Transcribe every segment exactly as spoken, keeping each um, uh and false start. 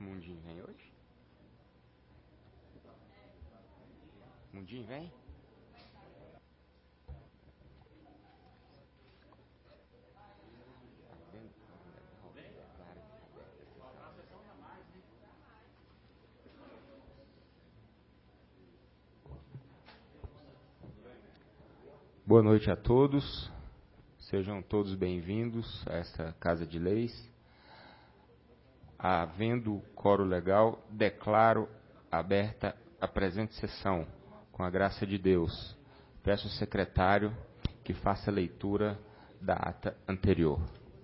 Mundinho vem hoje? Mundinho vem? Boa noite a todos, sejam todos bem-vindos a esta Casa de Leis. Havendo quórum legal, declaro aberta a presente sessão, com a graça de Deus. Peço ao secretário que faça a leitura da ata anterior.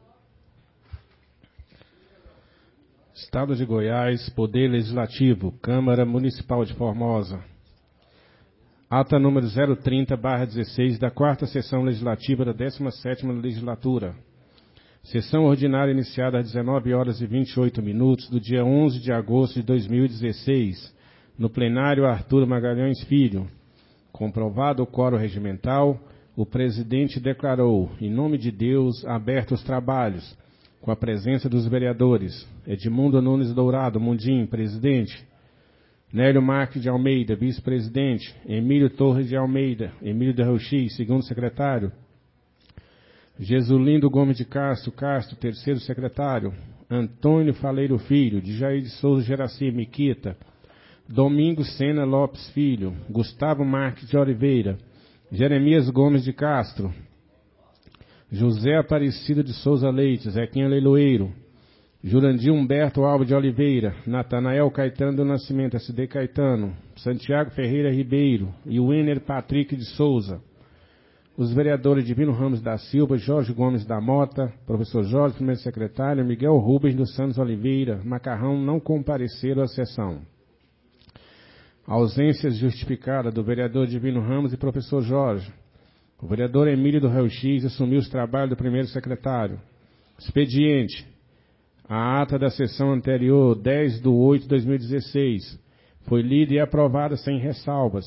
Estado de Goiás, Poder Legislativo, Câmara Municipal de Formosa. Ata número zero trinta barra dezesseis da quarta Sessão Legislativa da décima sétima Legislatura. Sessão ordinária iniciada às dezenove horas e vinte e oito minutos do dia onze de agosto de dois mil e dezesseis, no plenário Arthur Magalhães Filho. Comprovado o quórum regimental, o presidente declarou, em nome de Deus, abertos os trabalhos, com a presença dos vereadores Edmundo Nunes Dourado, Mundim, presidente; Nélio Marques de Almeida, vice-presidente; Emílio Torres de Almeida, Emílio de Rauxis, segundo secretário; Jesulindo Gomes de Castro, Castro, terceiro secretário; Antônio Faleiro Filho, de Jair de Souza Geraci, Miquita; Domingos Sena Lopes Filho, Gustavo Marques de Oliveira, Jeremias Gomes de Castro, José Aparecido de Souza Leite, Zequinha Leiloeiro, Jurandir Humberto Alves de Oliveira, Natanael Caetano do Nascimento, S D Caetano, Santiago Ferreira Ribeiro e Wenner Patrick de Souza. Os vereadores Divino Ramos da Silva, Jorge Gomes da Mota, professor Jorge, primeiro secretário, Miguel Rubens dos Santos Oliveira, Macarrão, não compareceram à sessão. Ausências justificadas do vereador Divino Ramos e professor Jorge. O vereador Emílio do Rauxis assumiu os trabalhos do primeiro secretário. Expediente. A ata da sessão anterior, dez de oito de dois mil e dezesseis, foi lida e aprovada sem ressalvas.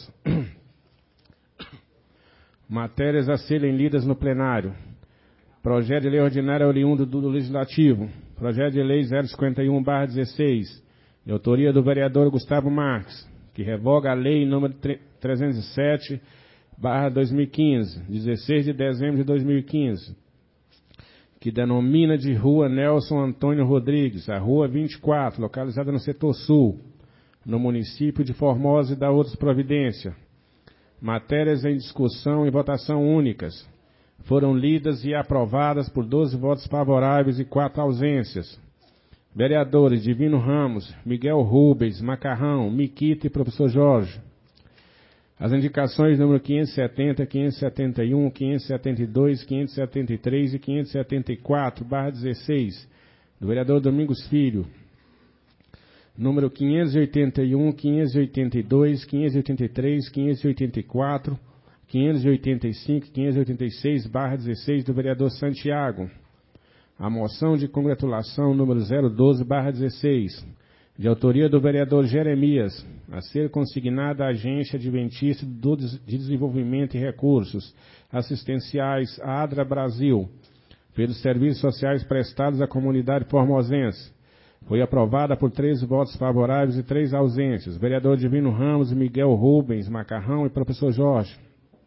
Matérias a serem lidas no plenário. Projeto de lei ordinária oriundo do Legislativo. Projeto de lei zero cinquenta e um barra dezesseis, de autoria do vereador Gustavo Marques, que revoga a lei número trezentos e sete barra dois mil e quinze, dezesseis de dezembro de dois mil e quinze, que denomina de Rua Nelson Antônio Rodrigues, a Rua vinte e quatro, localizada no setor sul, no município de Formosa, e da outras providências. Matérias em discussão e votação únicas. Foram lidas e aprovadas por doze votos favoráveis e quatro ausências. Vereadores Divino Ramos, Miguel Rubens, Macarrão, Miquita e professor Jorge. As indicações número quinhentos e setenta, quinhentos e setenta e um, quinhentos e setenta e dois, quinhentos e setenta e três e quinhentos e setenta e quatro barra dezesseis, do vereador Domingos Filho. Número quinhentos e oitenta e um, quinhentos e oitenta e dois, quinhentos e oitenta e três, quinhentos e oitenta e quatro, quinhentos e oitenta e cinco, quinhentos e oitenta e seis barra dezesseis, do vereador Santiago. A moção de congratulação número zero doze barra dezesseis, de autoria do vereador Jeremias, a ser consignada à Agência Adventista de Desenvolvimento e Recursos Assistenciais, a ADRA Brasil, pelos serviços sociais prestados à comunidade formosense. Foi aprovada por três votos favoráveis e três ausências. Vereador Divino Ramos, Miguel Rubens, Macarrão e professor Jorge.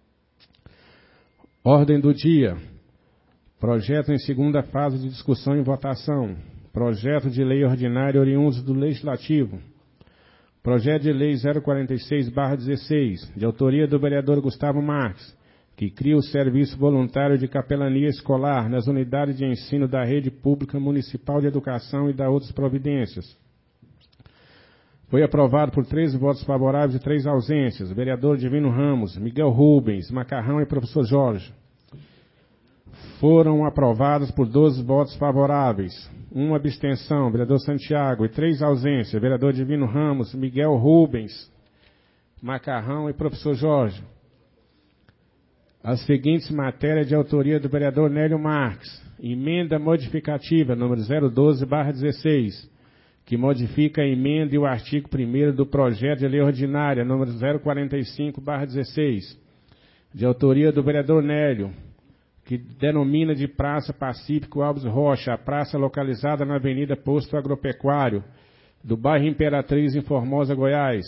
Ordem do dia. Projeto em segunda fase de discussão e votação. Projeto de lei ordinária oriundo do Legislativo. Projeto de lei zero quarenta e seis barra dezesseis, de autoria do vereador Gustavo Marques, que cria o serviço voluntário de capelania escolar nas unidades de ensino da rede pública municipal de educação e da outras providências. Foi aprovado por três votos favoráveis e três ausências. Vereador Divino Ramos, Miguel Rubens, Macarrão e professor Jorge. Foram aprovadas por doze votos favoráveis, uma abstenção, vereador Santiago, e três ausências, vereador Divino Ramos, Miguel Rubens, Macarrão e professor Jorge. As seguintes matérias de autoria do vereador Nélio Marques. Emenda modificativa, número zero doze barra dezesseis, que modifica a emenda e o artigo primeiro do projeto de lei ordinária, número zero quarenta e cinco barra dezesseis, de autoria do vereador Nélio, que denomina de Praça Pacífico Alves Rocha, a praça localizada na Avenida Posto Agropecuário, do bairro Imperatriz, em Formosa, Goiás.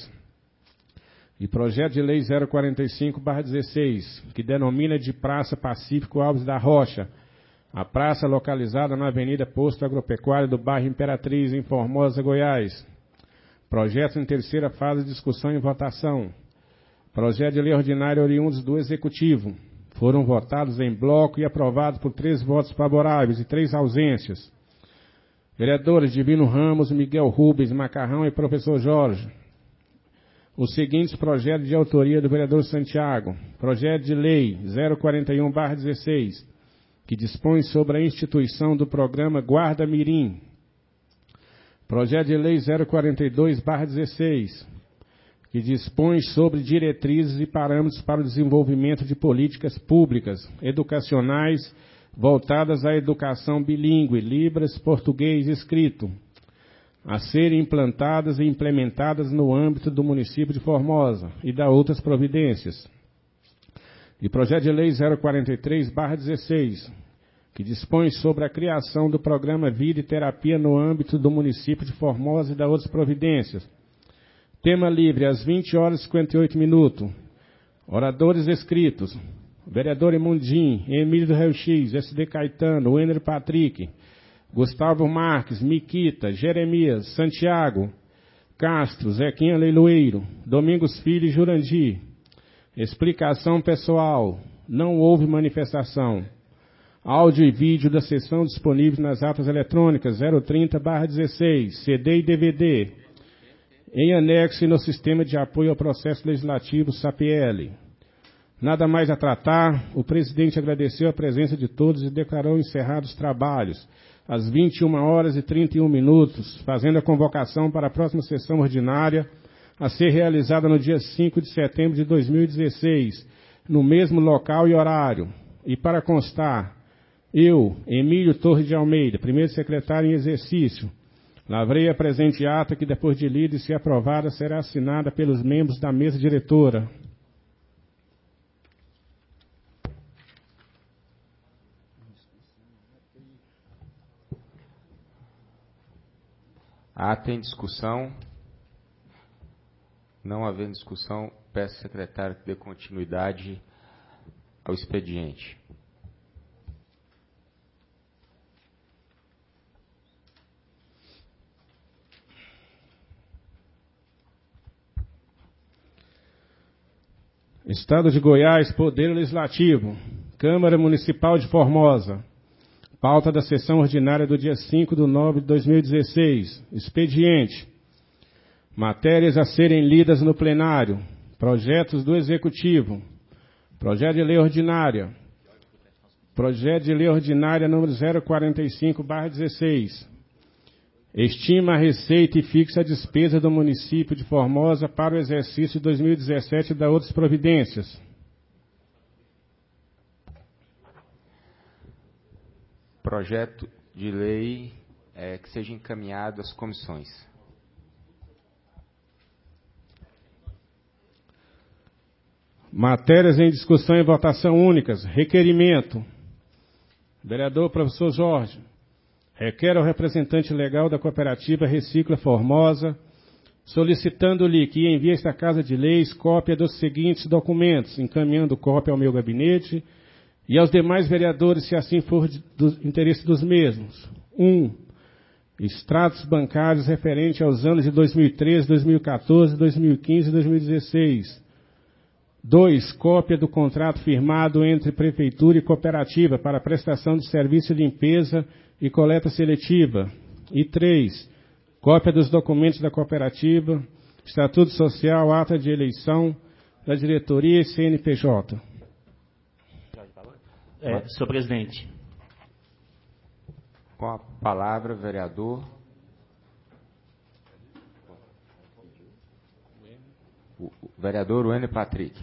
E projeto de lei zero quarenta e cinco barra dezesseis, que denomina de Praça Pacífico Alves da Rocha, a praça localizada na Avenida Posto Agropecuário do bairro Imperatriz, em Formosa, Goiás. Projeto em terceira fase de discussão e votação. Projeto de lei ordinária oriundos do Executivo. Foram votados em bloco e aprovados por três votos favoráveis e três ausências. Vereadores Divino Ramos, Miguel Rubens, Macarrão e professor Jorge. Os seguintes projetos de autoria do vereador Santiago. Projeto de lei zero quarenta e um barra dezesseis, que dispõe sobre a instituição do programa Guarda Mirim. Projeto de lei zero quarenta e dois barra dezesseis, que dispõe sobre diretrizes e parâmetros para o desenvolvimento de políticas públicas, educacionais, voltadas à educação bilíngue, Libras, português escrito, a serem implantadas e implementadas no âmbito do município de Formosa, e da outras providências. E projeto de lei zero quarenta e três barra dezesseis, que dispõe sobre a criação do programa Vida e Terapia no âmbito do município de Formosa e da outras providências. Tema livre, às vinte horas e cinquenta e oito minutos. Oradores escritos: vereador Emundim, Emílio do Rio X, S D Caetano, Wender Patrick, Gustavo Marques, Miquita, Jeremias, Santiago, Castro, Zequinha Leiloeiro, Domingos Filho e Jurandir. Explicação pessoal: não houve manifestação. Áudio e vídeo da sessão disponíveis nas atas eletrônicas zero trinta barra dezesseis, C D e D V D, em anexo e no sistema de apoio ao processo legislativo S A P L. Nada mais a tratar, o presidente agradeceu a presença de todos e declarou encerrados os trabalhos, às vinte e uma horas e trinta e um minutos, fazendo a convocação para a próxima sessão ordinária, a ser realizada no dia cinco de setembro de dois mil e dezesseis, no mesmo local e horário. E para constar, eu, Emílio Torres de Almeida, primeiro secretário em exercício, lavrei a presente ata que, depois de lida e se aprovada, será assinada pelos membros da mesa diretora. Ata em discussão. Não havendo discussão, peço ao secretário que dê continuidade ao expediente. Estado de Goiás, Poder Legislativo, Câmara Municipal de Formosa. Pauta da sessão ordinária do dia cinco de nove de dois mil e dezesseis. Expediente. Matérias a serem lidas no plenário. Projetos do Executivo. Projeto de lei ordinária. Projeto de lei ordinária número zero quarenta e cinco barra dezesseis. Estima a receita e fixa a despesa do município de Formosa para o exercício de dois mil e dezessete e da outras providências. Projeto de lei é, que seja encaminhado às comissões. Matérias em discussão e votação únicas. Requerimento. Vereador professor Jorge. Requer ao representante legal da cooperativa Recicla Formosa, solicitando-lhe que envie a esta Casa de Leis cópia dos seguintes documentos, encaminhando cópia ao meu gabinete e aos demais vereadores, se assim for de, do interesse dos mesmos. Um, extratos bancários referentes aos anos de dois mil e treze, dois mil e quatorze, dois mil e quinze e dois mil e dezesseis. Dois, cópia do contrato firmado entre Prefeitura e Cooperativa para prestação de serviço de limpeza e coleta seletiva. E três, cópia dos documentos da cooperativa, Estatuto Social, ata de eleição da diretoria e C N P J. É, senhor presidente. Com a palavra, vereador. O vereador Wender Patrick.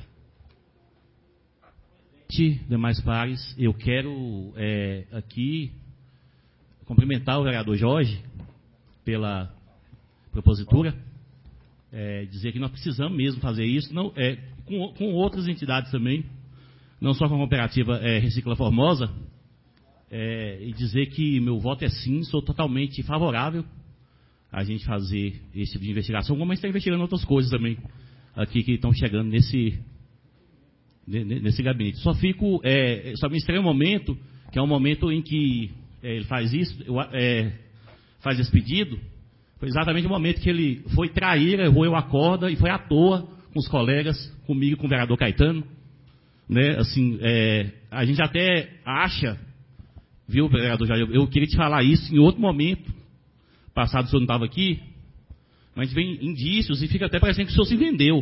Demais pares, eu quero é, aqui cumprimentar o vereador Jorge pela propositura, é, dizer que nós precisamos mesmo fazer isso, não, é, com, com outras entidades também, não só com a cooperativa é, Recicla Formosa, é, e dizer que meu voto é sim, sou totalmente favorável a gente fazer esse tipo de investigação, como a gente está investigando outras coisas também aqui que estão chegando nesse, nesse gabinete. Só fico, é, só me estranha um momento, que é um momento em que é, ele faz isso, eu, é, faz esse pedido, foi exatamente o momento que ele foi trair, roeu a corda e foi à toa com os colegas, comigo e com o vereador Caetano. Né? Assim, é, a gente até acha, viu, vereador Jair, eu, eu queria te falar isso em outro momento, passado o senhor não estava aqui, mas a gente vê indícios e fica até parecendo que o senhor se vendeu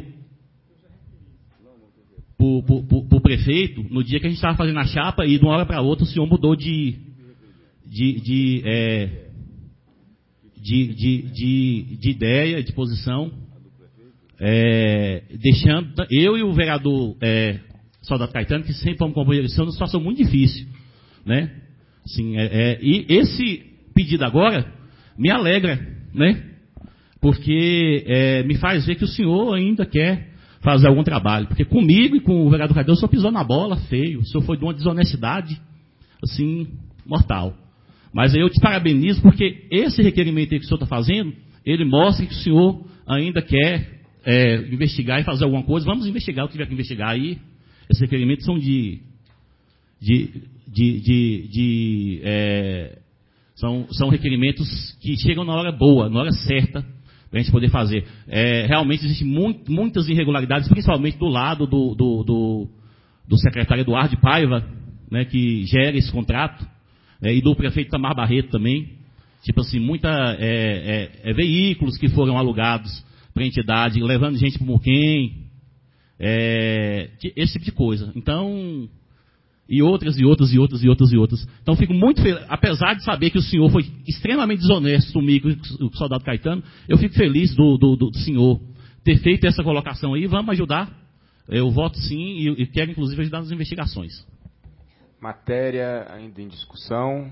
para o prefeito no dia que a gente estava fazendo a chapa e de uma hora para outra o senhor mudou de de, de, é, de, de, de, de ideia, de posição, é, deixando eu e o vereador é, Soldado Caetano, que sempre fomos companheiros, numa situação muito difícil, né? Assim, é, é, e esse pedido agora me alegra, né? Porque é, me faz ver que o senhor ainda quer fazer algum trabalho. Porque comigo e com o vereador Caetano, o senhor pisou na bola feio. O senhor foi de uma desonestidade, assim, mortal. Mas eu te parabenizo porque esse requerimento aí que o senhor está fazendo, ele mostra que o senhor ainda quer é, investigar e fazer alguma coisa. Vamos investigar o que tiver que investigar aí. Esses requerimentos são de... de, de, de, de é, são, são requerimentos que chegam na hora boa, na hora certa, para a gente poder fazer. É, realmente existem muito, muitas irregularidades, principalmente do lado do, do, do, do secretário Eduardo Paiva, né, que gera esse contrato, é, e do prefeito Tamar Barreto também. Tipo assim, muita, é, é, é, veículos que foram alugados para a entidade, levando gente para o Muquem, é, esse tipo de coisa. Então... E outras, e outras, e outras, e outras, e outras. Então, fico muito feliz, apesar de saber que o senhor foi extremamente desonesto comigo e com o soldado Caetano, eu fico feliz do, do, do senhor ter feito essa colocação aí. Vamos ajudar. Eu voto sim e, e quero, inclusive, ajudar nas investigações. Matéria ainda em discussão.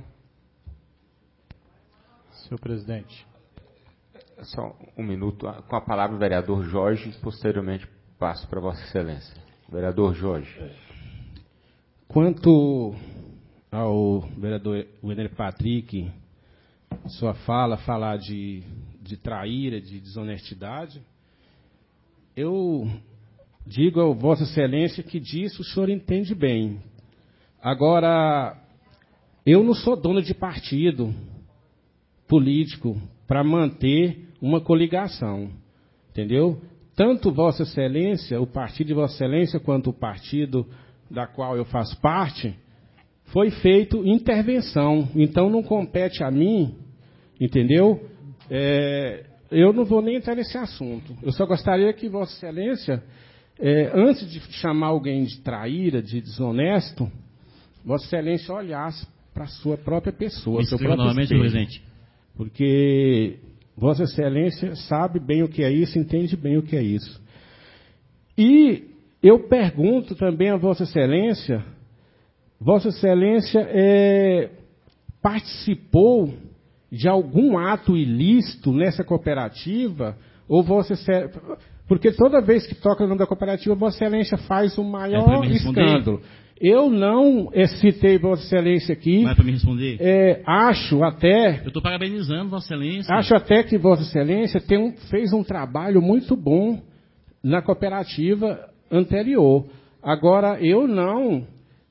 Senhor presidente. Só um minuto. Com a palavra o vereador Jorge, posteriormente passo para Vossa Excelência. Vereador Jorge. Quanto ao vereador Wender Patrick, sua fala, falar de, de traíra, de desonestidade, eu digo ao Vossa Excelência que disso o senhor entende bem. Agora, eu não sou dono de partido político para manter uma coligação, entendeu? Tanto Vossa Excelência, o partido de Vossa Excelência, quanto o partido da qual eu faço parte, foi feito intervenção. Então não compete a mim, entendeu? É, eu não vou nem entrar nesse assunto. Eu só gostaria que Vossa Excelência, é, antes de chamar alguém de traíra, de desonesto, Vossa Excelência olhasse para a sua própria pessoa. Me seu próprio novamente, espelho. presidente. Porque Vossa Excelência sabe bem o que é isso, entende bem o que é isso. E eu pergunto também a Vossa Excelência, Vossa Excelência é, participou de algum ato ilícito nessa cooperativa? Ou Vossa Excelência, porque toda vez que toca o nome da cooperativa, Vossa Excelência faz o maior é escândalo. Eu não é, citei Vossa Excelência aqui. Não é para me responder? É, acho até... Eu estou parabenizando Vossa Excelência. Acho até que Vossa Excelência tem um, fez um trabalho muito bom na cooperativa anterior. Agora, eu não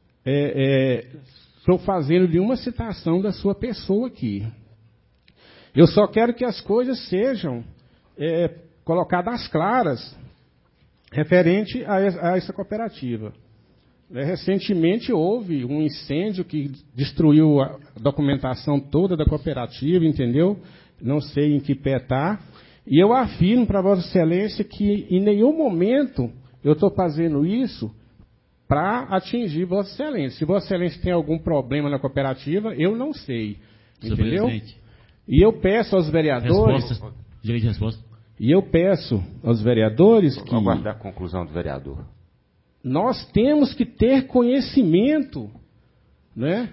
é, é, estou fazendo nenhuma citação da sua pessoa aqui. Eu só quero que as coisas sejam é, colocadas às claras referente a, a essa cooperativa. É, recentemente houve um incêndio que destruiu a documentação toda da cooperativa, entendeu? Não sei em que pé está. E eu afirmo para Vossa Excelência que em nenhum momento eu estou fazendo isso para atingir Vossa Excelência. Se Vossa Excelência tem algum problema na cooperativa, eu não sei. Senhor entendeu? Presidente. E eu peço aos vereadores... Resposta. Direito de resposta. E eu peço aos vereadores que... Vou aguardar a conclusão do vereador. Nós temos que ter conhecimento, né,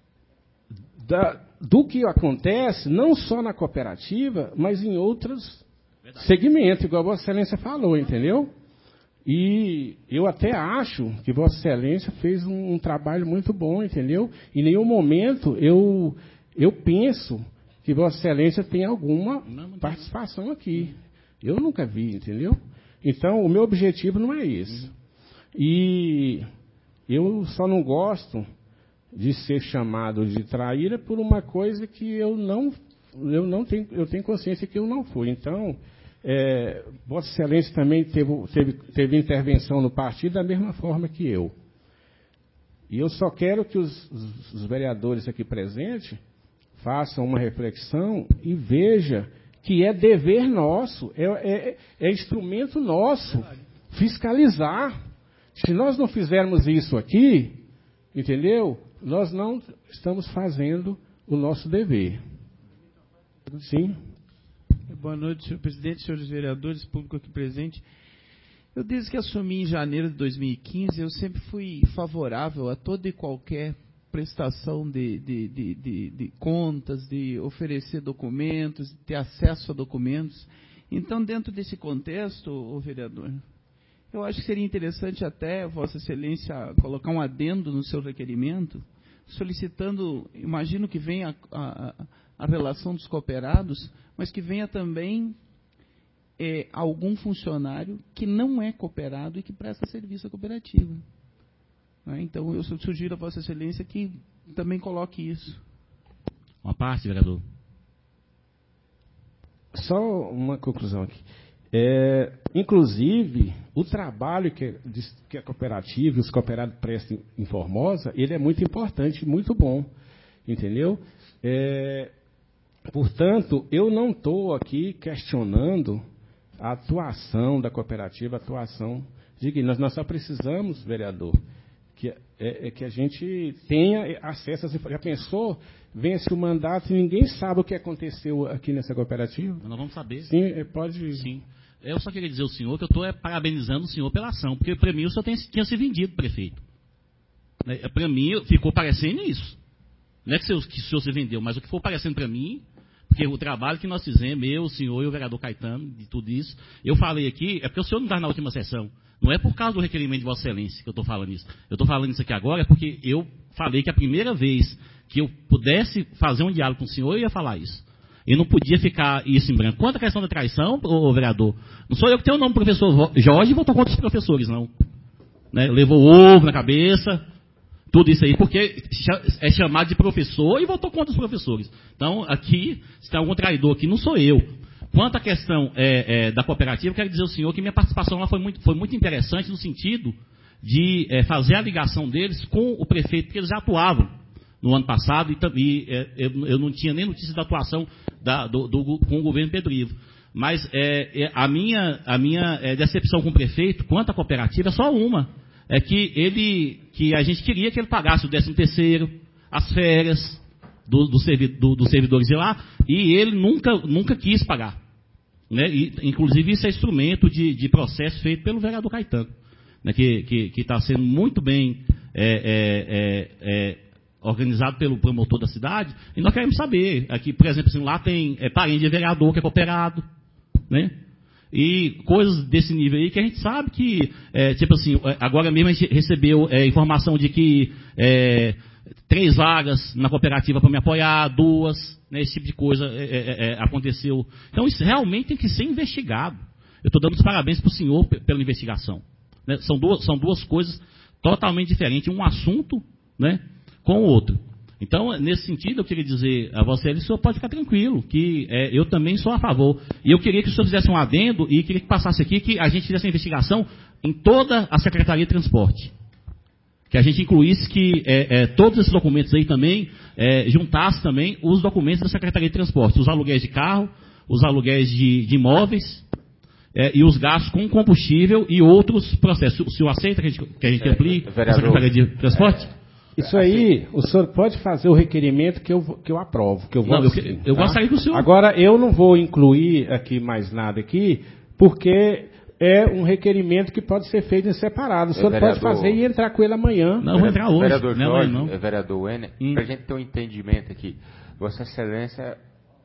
da, do que acontece, não só na cooperativa, mas em outros Verdade. segmentos, igual a Vossa Excelência falou, entendeu? E eu até acho que Vossa Excelência fez um, um trabalho muito bom, entendeu? Em nenhum momento eu, eu penso que Vossa Excelência tem alguma Não, não participação aqui. Eu nunca vi, entendeu? Então, o meu objetivo não é esse. E eu só não gosto de ser chamado de traíra por uma coisa que eu não, eu não tenho, eu tenho consciência que eu não fui. Então, é, Vossa Excelência também teve, teve, teve intervenção no partido da mesma forma que eu. E eu só quero que os, os, os vereadores aqui presentes façam uma reflexão e vejam que é dever nosso, é, é, é instrumento nosso fiscalizar. Se nós não fizermos isso aqui, entendeu? Nós não estamos fazendo o nosso dever. Sim? Boa noite, senhor presidente, senhores vereadores, público aqui presente. Eu, desde que assumi em janeiro de dois mil e quinze, eu sempre fui favorável a toda e qualquer prestação de, de, de, de, de contas, de oferecer documentos, de ter acesso a documentos. Então, dentro desse contexto, ô vereador, eu acho que seria interessante até, Vossa Excelência, colocar um adendo no seu requerimento, solicitando, imagino que venha a, a, a relação dos cooperados, mas que venha também é, algum funcionário que não é cooperado e que presta serviço à cooperativa. Né? Então, eu sugiro a Vossa Excelência que também coloque isso. Uma parte, vereador. Só uma conclusão aqui. É, inclusive, o trabalho que, que a cooperativa e os cooperados prestam em Formosa, ele é muito importante, muito bom, entendeu? É, portanto, eu não estou aqui questionando a atuação da cooperativa, a atuação de nós, nós só precisamos, vereador, que, é, é que a gente tenha acesso às informações. Já pensou? Vence o mandato e ninguém sabe o que aconteceu aqui nessa cooperativa? Nós vamos saber. Sim, pode... Sim. Eu só queria dizer ao senhor que eu estou é, parabenizando o senhor pela ação, porque para mim o senhor tem, tinha se vendido, prefeito. Né? Para mim ficou parecendo isso. Não é que, que o senhor se vendeu, mas o que ficou parecendo para mim, porque o trabalho que nós fizemos, eu, o senhor e o vereador Caetano, de tudo isso, eu falei aqui, é porque o senhor não está na última sessão. Não é por causa do requerimento de Vossa Excelência que eu estou falando isso. Eu estou falando isso aqui agora porque eu falei que a primeira vez que eu pudesse fazer um diálogo com o senhor, eu ia falar isso. E não podia ficar isso em branco. Quanto à questão da traição, ô, ô, vereador, não sou eu que tenho o nome do professor Jorge e votou contra os professores, não. Né? Levou ovo na cabeça, tudo isso aí, porque é chamado de professor e votou contra os professores. Então, aqui, se tem algum traidor aqui, não sou eu. Quanto à questão é, é, da cooperativa, eu quero dizer ao senhor que minha participação lá foi muito, foi muito interessante no sentido de é, fazer a ligação deles com o prefeito, porque eles já atuavam no ano passado, e, e é, eu, eu não tinha nem notícia da atuação da, do, do, com o governo Pedro Ivo. Mas é, é, a minha, a minha é, decepção com o prefeito, quanto à cooperativa, é só uma. É que, ele, que a gente queria que ele pagasse o décimo terceiro, as férias dos do servi, do, do servidores de lá, e ele nunca, nunca quis pagar. Né? E, inclusive, isso é instrumento de, de processo feito pelo vereador Caetano, né? que está sendo muito bem é, é, é, organizado pelo promotor da cidade, e nós queremos saber, aqui, por exemplo, assim, lá tem é, parente de vereador que é cooperado, né? E coisas desse nível aí que a gente sabe que, é, tipo assim, agora mesmo a gente recebeu é, informação de que é, três vagas na cooperativa para me apoiar, duas, né, esse tipo de coisa é, é, é, aconteceu. Então isso realmente tem que ser investigado. Eu estou dando os parabéns para o senhor pela investigação. Né? São, duas, são duas coisas totalmente diferentes, um assunto, né, com o outro. Então, nesse sentido, eu queria dizer a você, o senhor pode ficar tranquilo, que é, eu também sou a favor. E eu queria que o senhor fizesse um adendo e queria que passasse aqui que a gente fizesse a investigação em toda a Secretaria de Transporte. Que a gente incluísse que é, é, todos esses documentos aí também, é, juntasse também os documentos da Secretaria de Transporte, os aluguéis de carro, os aluguéis de, de imóveis, é, e os gastos com combustível e outros processos. O senhor aceita que a gente, que a gente amplie a Secretaria de Transporte? É. Isso aí, o senhor pode fazer o requerimento que eu, que eu aprovo, que eu vou. Não, eu, eu, eu tá? gostaria que o senhor... Agora, eu não vou incluir aqui mais nada aqui, porque é um requerimento que pode ser feito em separado. O senhor vereador... pode fazer e entrar com ele amanhã. Não, vou entrar hoje. Vereador não, Jorge, não. vereador Wenner, hum. para a gente ter um entendimento aqui, Vossa Excelência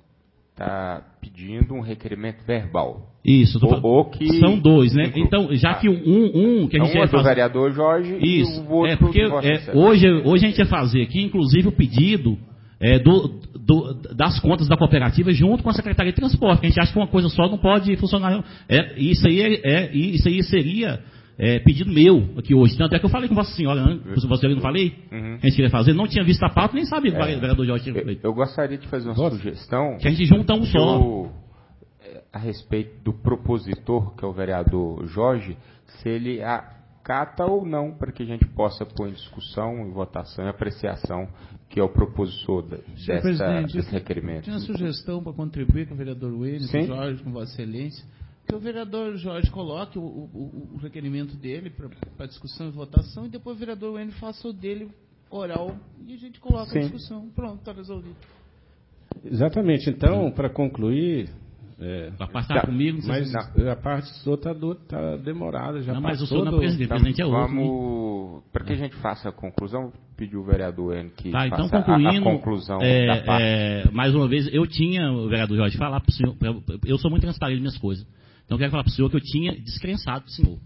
está pedindo um requerimento verbal. Isso, tô ou, ou que são dois, né? Então, já que um, um que a gente um ia é do fazer... vereador Jorge Isso, e o outro é porque do Vossa é, hoje, hoje a gente ia fazer aqui, inclusive o pedido é, do, do, das contas da cooperativa junto com a Secretaria de Transporte, que a gente acha que uma coisa só não pode funcionar. É, isso, aí é, é, isso aí seria é, pedido meu aqui hoje. Tanto é que eu falei com Vossa Senhora, né? Vossa Senhora não falei? Uhum. A gente queria fazer, não tinha visto a pauta, nem sabia que é, o vereador Jorge tinha feito. Eu, eu gostaria de fazer uma Nossa. sugestão. Que a gente junta um só. Eu, a respeito do propositor, que é o vereador Jorge, se ele acata ou não, para que a gente possa pôr em discussão, em votação e apreciação, que é o propositor dessa, desse requerimento. Tinha uma sugestão para contribuir com o vereador Wênio, com o Jorge, com Vossa Excelência, que o vereador Jorge coloque o, o, o requerimento dele para discussão e votação, e depois o vereador Wênio faça o dele oral, e a gente coloca Sim. a discussão. Pronto, está resolvido. Exatamente. Então, para concluir... É, para passar tá, comigo, mas não. a parte outra está demorada. Já não, mas eu sou do... na presidente, então, presidente é outro. Vamos, para que a gente faça a conclusão, pediu o vereador N que tá, então, faça concluindo, a, a conclusão é, da parte. É, mais uma vez, eu tinha, o vereador Jorge, falar para o senhor, pra, eu sou muito transparente nas minhas coisas, então eu quero falar para o senhor que eu tinha descrençado do senhor.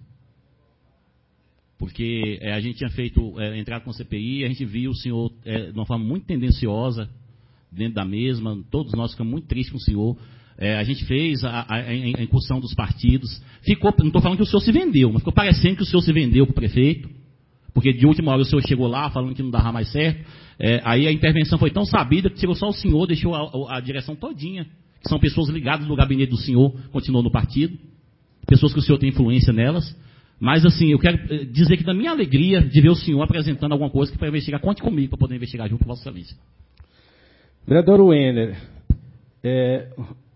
Porque é, a gente tinha feito, é, entrado com a C P I, a gente viu o senhor é, de uma forma muito tendenciosa dentro da mesma, todos nós ficamos muito tristes com o senhor. É, a gente fez a, a, a incursão dos partidos. Ficou, não estou falando que o senhor se vendeu, mas ficou parecendo que o senhor se vendeu para o prefeito, porque de última hora o senhor chegou lá falando que não dava mais certo. É, aí a intervenção foi tão sabida que tirou só o senhor, deixou a, a direção todinha, que são pessoas ligadas no gabinete do senhor, continuou no partido, pessoas que o senhor tem influência nelas. Mas assim, eu quero dizer que da minha alegria de ver o senhor apresentando alguma coisa que para investigar, conte comigo para poder investigar junto com Vossa Excelência. Vereador Wênio, é,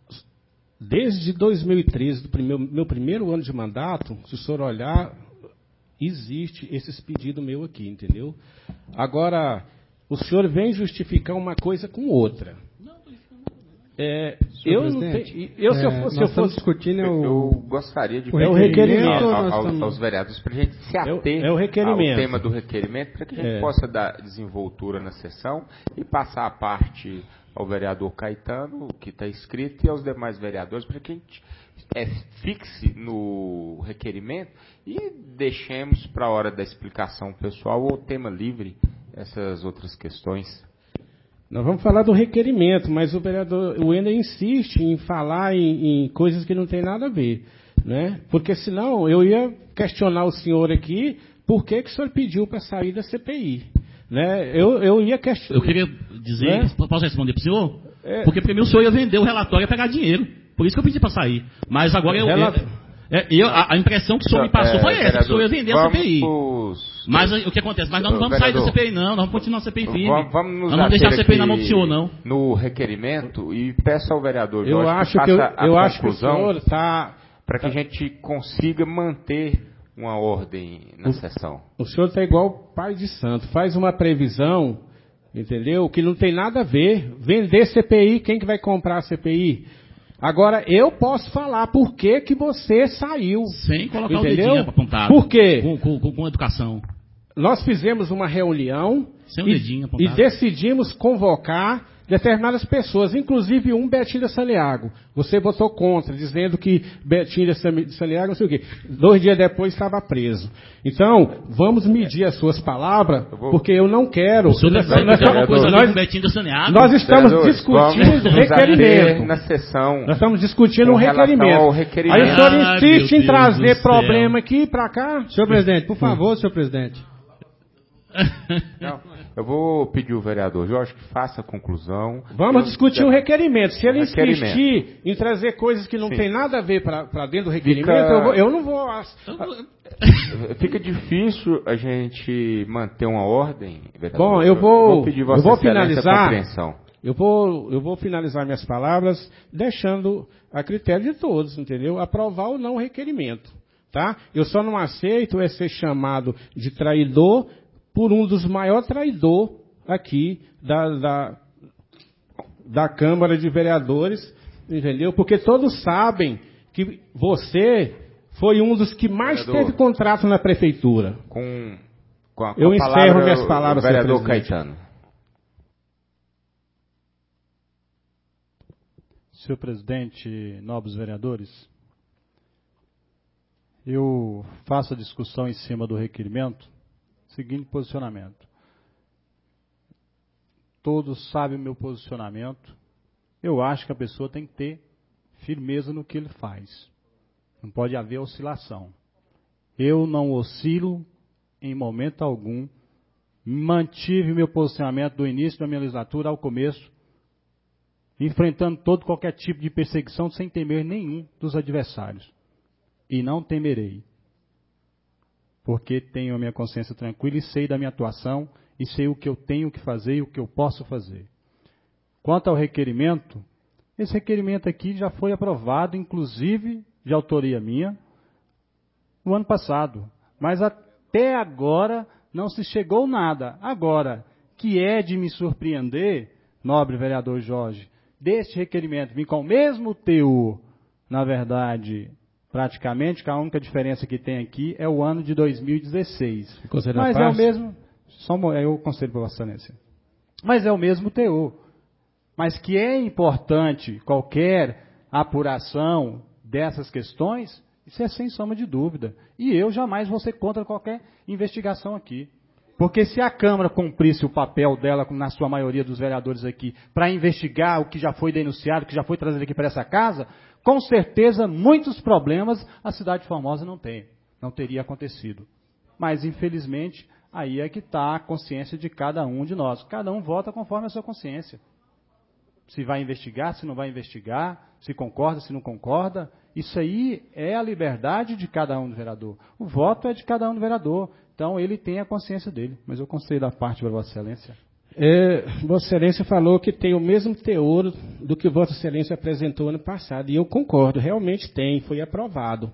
desde dois mil e treze, do primeiro, meu primeiro ano de mandato, se o senhor olhar, existe esses pedidos meu aqui, entendeu? Agora, o senhor vem justificar uma coisa com outra. É, eu não tenho, eu, se eu fosse, é, se eu fosse discutindo, eu, eu gostaria de o é o requerimento ao, ao, aos vereadores para a gente se ater é o, é o requerimento. ao tema do requerimento, para que a gente é. possa dar desenvoltura na sessão e passar a parte ao vereador Caetano, que está escrito, e aos demais vereadores, para que a gente é, fixe no requerimento e deixemos para a hora da explicação pessoal ou tema livre essas outras questões. Nós vamos falar do requerimento, mas o vereador Wênio insiste em falar em, em coisas que não tem nada a ver, né? Porque senão eu ia questionar o senhor aqui, por que, que o senhor pediu para sair da C P I? Né? Eu, eu ia questionar. Eu queria dizer, né? Posso responder para o senhor? É. Porque primeiro o senhor ia vender o relatório e pegar dinheiro. Por isso que eu pedi para sair. Mas agora eu... Relato... É, eu, a, a impressão que o senhor me passou é, foi essa, vereador, que o senhor ia vender a C P I. Pros... Mas o que acontece? Mas nós não vamos vereador, sair da C P I, não. Nós vamos continuar a C P I firme. Vamos, vamos nos nós não vamos deixar a C P I na mão do senhor, não. No requerimento, e peço ao vereador eu Jorge acho que que eu, faça eu a acho conclusão que o senhor tá, para que tá... a gente consiga manter uma ordem na o, sessão. O senhor está igual pai de santo. Faz uma previsão, entendeu? Que não tem nada a ver. Vender C P I, quem que vai comprar a C P I? Agora, eu posso falar por que que você saiu. Sem colocar entendeu? o dedinho apontado. Por quê? Com, com, com educação. Nós fizemos uma reunião Sem o e, dedinho apontado. e decidimos convocar determinadas pessoas, inclusive um Betinho da Saliago. Você votou contra, dizendo que Betinho da Saliago, não sei o quê. Dois dias depois estava preso. Então, vamos medir as suas palavras, eu vou... porque eu não quero... O nós, nós, nós, coisa nós, Betinho da Saliago. nós estamos discutindo o requerimento. Na sessão, nós estamos discutindo o requerimento. requerimento. Aí o senhor ah, insiste em trazer problema aqui para cá. Senhor presidente, por favor, senhor presidente. Não, eu vou pedir ao vereador Jorge que faça a conclusão. Vamos eu, discutir o requerimento. Se ele requerimento. insistir em trazer coisas que não Sim. tem nada a ver para dentro do requerimento, Fica... eu, vou, eu não vou... Fica difícil a gente manter uma ordem, vereador. Bom, eu vou, vou pedir Vossa eu vou Excelência finalizar. Eu vou, eu vou finalizar minhas palavras deixando a critério de todos, entendeu? Aprovar ou não o requerimento, tá? Eu só não aceito é ser chamado de traidor por um dos maiores traidores aqui da, da, da Câmara de Vereadores, entendeu? Porque todos sabem que você foi um dos que mais vereador, teve contrato na prefeitura. Com, com a, com Eu a encerro palavra, minhas palavras, o vereador Caetano. Senhor presidente, nobres vereadores, eu faço a discussão em cima do requerimento. Seguinte posicionamento. todos sabem o meu posicionamento. Eu acho que a pessoa tem que ter firmeza no que ele faz. Não pode haver oscilação. Eu não oscilo em momento algum. Mantive meu posicionamento do início da minha legislatura ao começo, enfrentando todo qualquer tipo de perseguição sem temer nenhum dos adversários. E não temerei. Porque tenho a minha consciência tranquila e sei da minha atuação e sei o que eu tenho que fazer e o que eu posso fazer. Quanto ao requerimento, esse requerimento aqui já foi aprovado, inclusive de autoria minha, no ano passado. Mas até agora não se chegou nada. Agora, que é de me surpreender, nobre vereador Jorge, deste requerimento vir com o mesmo teor, na verdade, praticamente, que a única diferença que tem aqui é o ano de dois mil e dezesseis. Mas é o mesmo... Só eu conselho para Vossa Excelência. Mas é o mesmo teor. Mas que é importante qualquer apuração dessas questões, isso é sem sombra de dúvida. E eu jamais vou ser contra qualquer investigação aqui. Porque se a Câmara cumprisse o papel dela, na sua maioria dos vereadores aqui, para investigar o que já foi denunciado, o que já foi trazido aqui para essa casa, com certeza muitos problemas a cidade de Formosa não tem. Não teria acontecido. Mas, infelizmente, aí é que está a consciência de cada um de nós. Cada um vota conforme a sua consciência. Se vai investigar, se não vai investigar, se concorda, se não concorda. Isso aí é a liberdade de cada um do vereador. O voto é de cada um do vereador. Então, ele tem a consciência dele. Mas eu conselho da parte para Vossa Excelência. É, Vossa Excelência falou que tem o mesmo teor do que Vossa Excelência apresentou ano passado. E eu concordo, realmente tem, foi aprovado.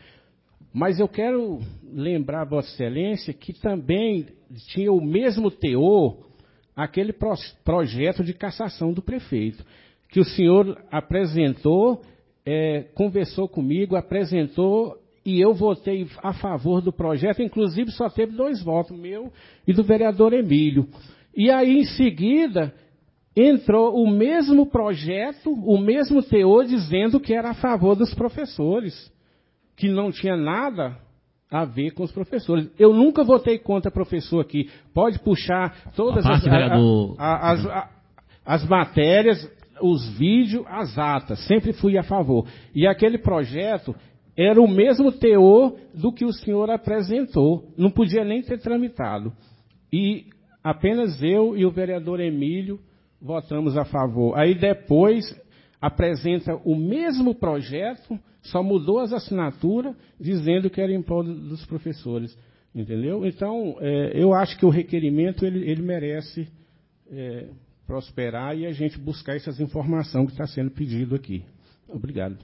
Mas eu quero lembrar Vossa Excelência que também tinha o mesmo teor aquele pro, projeto de cassação do prefeito, que o senhor apresentou, é, conversou comigo, apresentou, e eu votei a favor do projeto, inclusive só teve dois votos, meu e do vereador Emílio. E aí, em seguida, entrou o mesmo projeto, o mesmo teor, dizendo que era a favor dos professores, que não tinha nada a ver com os professores. Eu nunca votei contra professor aqui. Pode puxar todas as, a, a, as, a, as matérias, os vídeos, as atas. Sempre fui a favor. E aquele projeto era o mesmo teor do que o senhor apresentou. Não podia nem ter tramitado. E apenas eu e o vereador Emílio votamos a favor. Aí depois apresenta o mesmo projeto, só mudou as assinaturas, dizendo que era em prol dos professores. Entendeu? Então, é, eu acho que o requerimento ele, ele merece é, prosperar e a gente buscar essas informações que está sendo pedido aqui. Obrigado.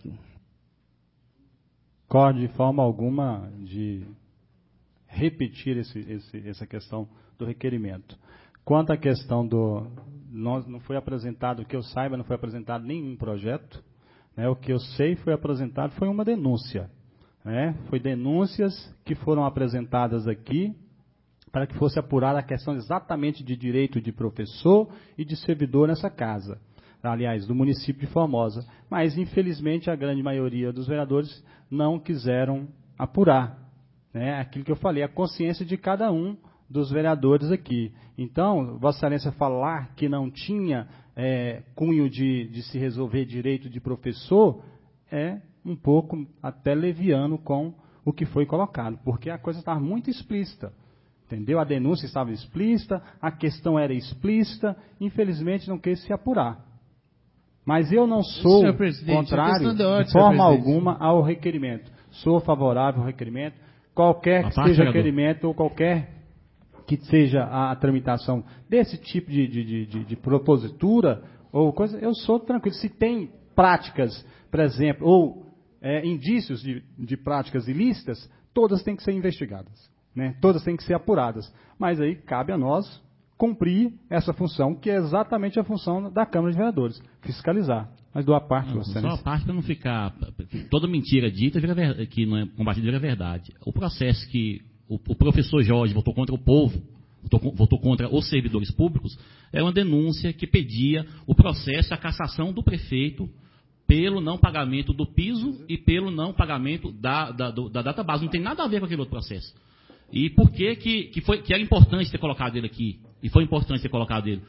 Concordo de forma alguma de repetir esse, esse, essa questão do requerimento. Quanto à questão do... Não, não foi apresentado, que eu saiba, não foi apresentado nenhum projeto. Né, o que eu sei foi apresentado, foi uma denúncia. Né, foi denúncias que foram apresentadas aqui para que fosse apurada a questão exatamente de direito de professor e de servidor nessa casa. Aliás, do município de Formosa. Mas, infelizmente, a grande maioria dos vereadores não quiseram apurar. Né, aquilo que eu falei, a consciência de cada um dos vereadores aqui. Então, Vossa Excelência falar que não tinha é, cunho de, de se resolver direito de professor é um pouco até leviano com o que foi colocado, porque a coisa estava muito explícita, entendeu? A denúncia estava explícita, a questão era explícita, infelizmente não quis se apurar. Mas eu não sou contrário, de, ordem, de forma alguma, ao requerimento. Sou favorável ao requerimento, qualquer que seja o requerimento ou qualquer que seja a tramitação desse tipo de, de, de, de propositura ou coisa, eu sou tranquilo. Se tem práticas, por exemplo, ou é, indícios de, de práticas ilícitas, todas têm que ser investigadas, né? Todas têm que ser apuradas. Mas aí cabe a nós cumprir essa função, que é exatamente a função da Câmara de Vereadores, fiscalizar. Mas dou a parte. Não, só a parte para não ficar... Toda mentira dita vira ver, que não é combatida vira verdade. O processo que o, o professor Jorge votou contra o povo, votou, votou contra os servidores públicos, é uma denúncia que pedia o processo, a cassação do prefeito pelo não pagamento do piso e pelo não pagamento da, da, do, da data base. Não tem nada a ver com aquele outro processo. E por que, que, que, foi, que era importante ter colocado ele aqui? E foi importante ter colocado ele?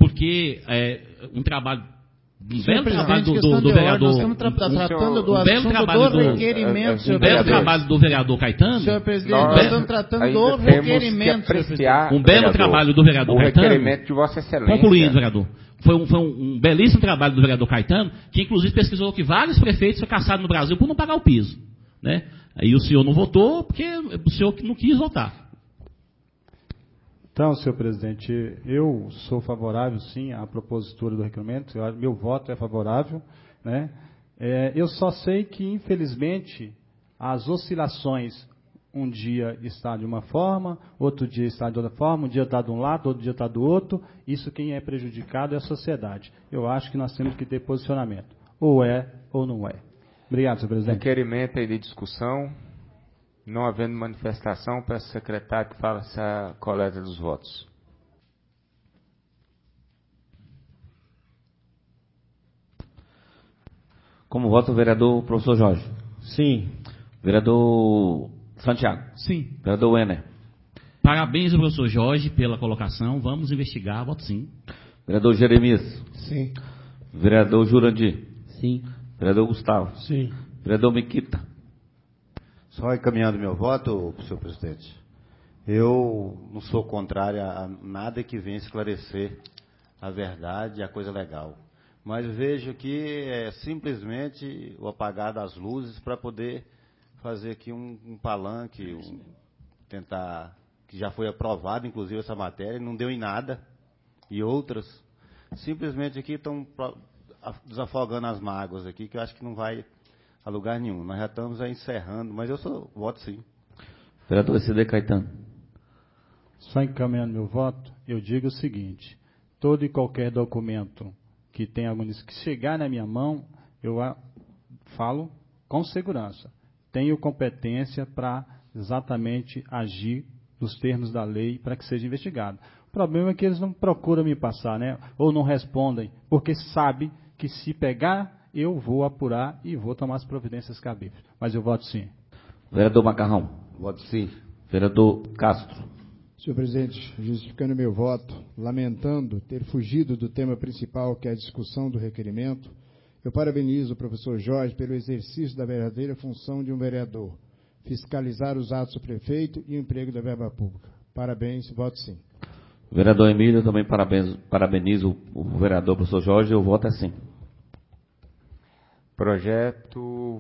porque é, um trabalho, um senhor belo trabalho do, do, questão do de ordem, vereador... Nós estamos tra tratando do um belo assunto trabalho do do, requerimento, um senhor belo presidente. trabalho do vereador Caetano... Senhor presidente, Nós nós estamos tratando do ainda temos requerimento, que senhor apreciar, presidente. Um belo vereador, trabalho do vereador o Caetano... requerimento de Vossa Excelência. Concluindo, vereador. Foi, um, foi um, um belíssimo trabalho do vereador Caetano, que inclusive pesquisou que vários prefeitos foram caçados no Brasil por não pagar o piso. Né? Aí o senhor não votou porque o senhor não quis votar. Então, senhor presidente, eu sou favorável, sim, à propositura do requerimento. Eu, meu voto é favorável. Né? É, eu só sei que, infelizmente, as oscilações, um dia está de uma forma, outro dia está de outra forma, um dia está de um lado, outro dia está do outro. Isso quem é prejudicado é a sociedade. Eu acho que nós temos que ter posicionamento. Ou é ou não é. Obrigado, senhor presidente. Requerimento aí de discussão. Não havendo manifestação, peço ao secretário que faça a coleta dos votos. Como vota o vereador professor Jorge? Sim. Vereador Santiago? Sim. Vereador Wenner? Parabéns ao professor Jorge pela colocação. Vamos investigar, voto sim. Vereador Jeremias? Sim. Vereador Jurandir? Sim. Vereador Gustavo? Sim. Vereador Miquita? Só encaminhando meu voto, senhor presidente. Eu não sou contrário a nada que venha esclarecer a verdade e a coisa legal. Mas vejo que é simplesmente o apagar das luzes para poder fazer aqui um, um palanque, um, tentar, que já foi aprovado, inclusive, essa matéria, não deu em nada, e outras, simplesmente aqui estão desafogando as mágoas aqui, que eu acho que não vai a lugar nenhum. Nós já estamos aí encerrando, mas eu sou, voto sim. Vereador C D Caetano? Só encaminhando meu voto, eu digo o seguinte: todo e qualquer documento que tenha algum que chegar na minha mão, eu a, falo com segurança. Tenho competência para exatamente agir nos termos da lei para que seja investigado. O problema é que eles não procuram me passar, né? Ou não respondem, porque sabe que se pegar, eu vou apurar e vou tomar as providências cabíveis. Mas eu voto sim. Vereador Macarrão? Voto sim. Vereador Castro? Senhor presidente, justificando meu voto, lamentando ter fugido do tema principal, que é a discussão do requerimento, eu parabenizo o professor Jorge pelo exercício da verdadeira função de um vereador, fiscalizar os atos do prefeito e o emprego da verba pública. Parabéns, voto sim. Vereador Emílio, também parabéns, parabenizo o vereador professor Jorge, o voto é sim. Projeto,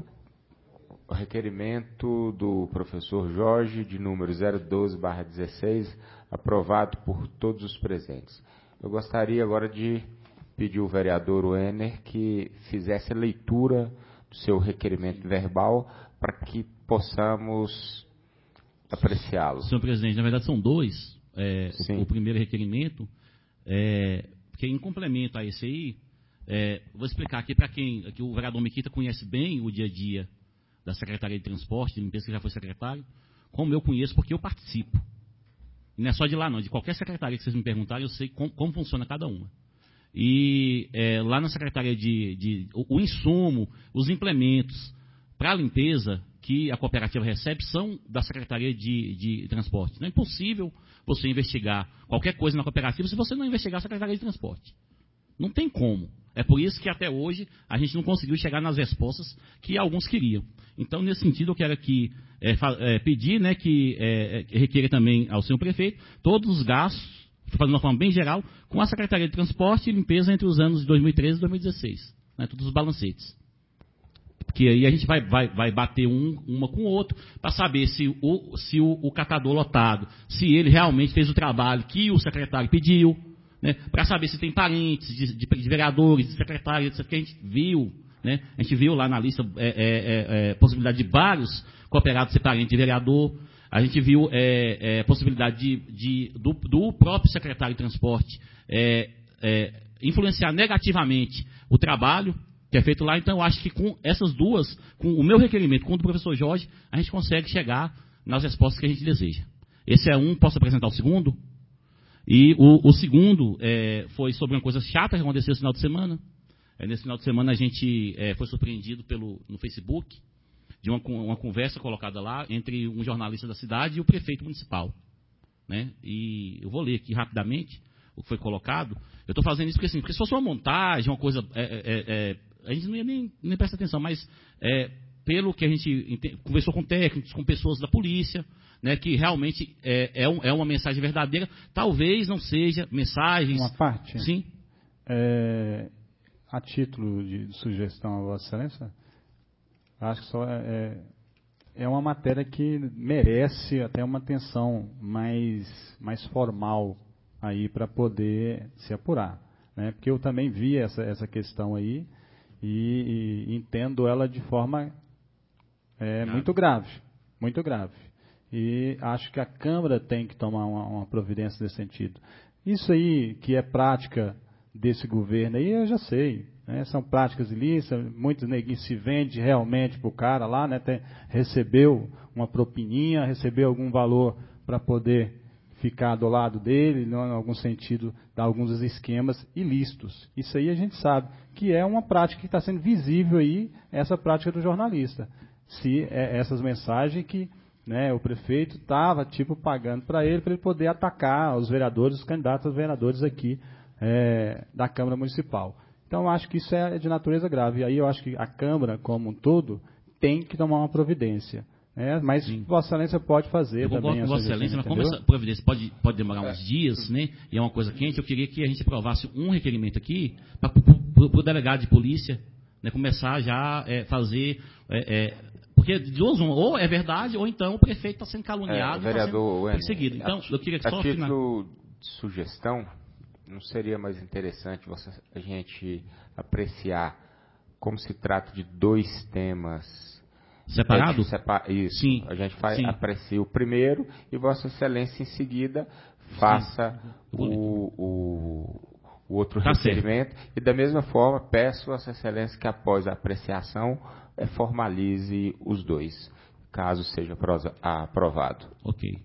requerimento do professor Jorge, de número zero doze barra dezesseis, aprovado por todos os presentes. Eu gostaria agora de pedir ao vereador Wenner que fizesse a leitura do seu requerimento verbal para que possamos apreciá-lo. Senhor presidente, na verdade são dois. É, o, o primeiro requerimento, é, que em complemento a esse aí, é, vou explicar aqui para quem, que o vereador Miquita conhece bem o dia a dia da Secretaria de Transporte, de limpeza, que já foi secretário, como eu conheço, porque eu participo. E não é só de lá não, de qualquer secretaria que vocês me perguntarem, eu sei como, como funciona cada uma. E é, lá na Secretaria de... de o, o insumo, os implementos para a limpeza que a cooperativa recebe são da Secretaria de, de Transporte. Não é impossível você investigar qualquer coisa na cooperativa se você não investigar a Secretaria de Transporte. Não tem como. É por isso que até hoje a gente não conseguiu chegar nas respostas que alguns queriam. Então, nesse sentido, eu quero aqui é, é, pedir, né, que é, requeira também ao senhor prefeito todos os gastos, fazendo de uma forma bem geral, com a Secretaria de Transporte e Limpeza entre os anos de dois mil e treze e dois mil e dezesseis. Né, todos os balancetes. Que aí a gente vai, vai, vai bater um, uma com o outro para saber se, o, se o, o catador lotado, se ele realmente fez o trabalho que o secretário pediu, né, para saber se tem parentes de, de, de vereadores, de secretários, etcétera, que a gente viu, né, a gente viu lá na lista é, é, é, possibilidade de vários cooperados ser parente de vereador, a gente viu é, é, possibilidade de, de, do, do próprio secretário de transporte é, é, influenciar negativamente o trabalho que é feito lá. Então eu acho que com essas duas, com o meu requerimento, com o do professor Jorge, a gente consegue chegar nas respostas que a gente deseja. Esse é um, posso apresentar o segundo? E o, o segundo é, foi sobre uma coisa chata que aconteceu esse final de semana. É, nesse final de semana a gente é, foi surpreendido pelo, no Facebook de uma, uma conversa colocada lá entre um jornalista da cidade e o prefeito municipal. Né? E eu vou ler aqui rapidamente. o que foi colocado, eu estou fazendo isso porque, assim, porque se fosse uma montagem, uma coisa, é, é, é, a gente não ia nem, nem prestar atenção, mas é, pelo que a gente ente, conversou com técnicos, com pessoas da polícia, né, que realmente é, é, um, é uma mensagem verdadeira, talvez não seja mensagens... Uma parte? Sim. É, a título de, de sugestão a Vossa Excelência, acho que só é, é uma matéria que merece até uma atenção mais, mais formal aí para poder se apurar, né? Porque eu também vi essa, essa questão aí e, e entendo ela de forma é, muito grave, muito grave. E acho que a Câmara tem que tomar uma, uma providência nesse sentido. Isso aí que é prática desse governo aí, eu já sei. Né? São práticas ilícitas, muitos neguinhos se vende realmente para o cara lá, né? Tem, recebeu uma propininha, recebeu algum valor para poder ficar do lado dele, em algum sentido, dar alguns esquemas ilícitos. Isso aí a gente sabe que é uma prática que está sendo visível aí, essa prática do jornalista. Se é essas mensagens que, né, o prefeito estava tipo pagando para ele, para ele poder atacar os vereadores, os candidatos aos vereadores aqui é, da Câmara Municipal. Então, eu acho que isso é de natureza grave. E aí eu acho que a Câmara, como um todo, tem que tomar uma providência. Né? Mas Sim. Vossa Excelência pode fazer eu também. Eu concordo com Vossa Excelência, mas como essa providência pode, pode demorar uns dias, né, e é uma coisa quente, eu queria que a gente aprovasse um requerimento aqui para o delegado de polícia, né, começar já a é, fazer... É, é, porque de duas uma, ou é verdade, ou então o prefeito está sendo caluniado é, e está sendo perseguido. Então, a, eu queria que só... A título de sugestão, não seria mais interessante você, a gente apreciar como se trata de dois temas separados? É, sepa, isso. Sim. A gente faz, Sim. aprecia o primeiro e Vossa Excelência em seguida faça o, o, o outro tá requerimento. Certo. E da mesma forma peço Vossa Excelência que após a apreciação é, formalize os dois, caso seja aprovado. Ok.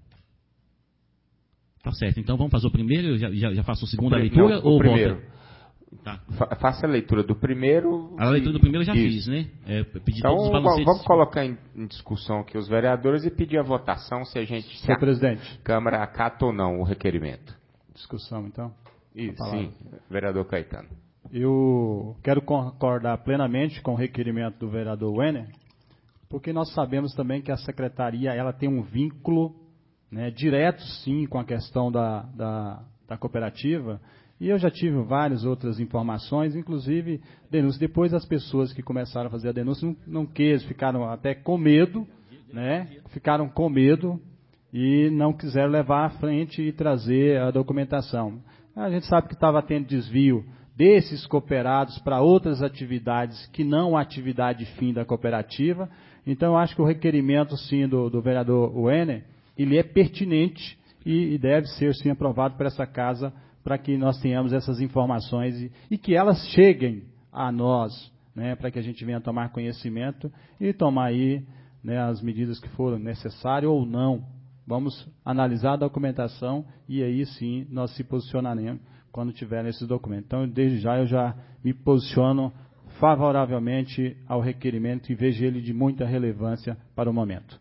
Tá certo. Então vamos fazer o primeiro, eu já, já, já faço a segunda o leitura não, ou o primeiro? Volta? Tá. Fa faça a leitura do primeiro. A leitura do primeiro eu já isso. fiz, né? É, pedi então todos os balancetes. Vamos colocar em, em discussão aqui os vereadores e pedir a votação se a gente... Se Senhor presidente. Câmara acata ou não o requerimento. Discussão, então? Isso, sim. Vereador Caetano. Eu quero concordar plenamente com o requerimento do vereador Wenner, porque nós sabemos também que a secretaria ela tem um vínculo, né, direto, sim, com a questão da, da, da cooperativa, e eu já tive várias outras informações, inclusive denúncias. Depois as pessoas que começaram a fazer a denúncia não, não quis, ficaram até com medo, né, ficaram com medo e não quiseram levar à frente e trazer a documentação. A gente sabe que estava tendo desvio desses cooperados para outras atividades que não a atividade fim da cooperativa. Então, eu acho que o requerimento, sim, do, do vereador Wenner, ele é pertinente e, e deve ser, sim, aprovado por essa casa para que nós tenhamos essas informações e, e que elas cheguem a nós, né, para que a gente venha tomar conhecimento e tomar aí, né, as medidas que forem necessárias ou não. Vamos analisar a documentação e aí, sim, nós se posicionaremos quando tiver esses documentos. Então, desde já, eu já me posiciono favoravelmente ao requerimento e vejo ele de muita relevância para o momento.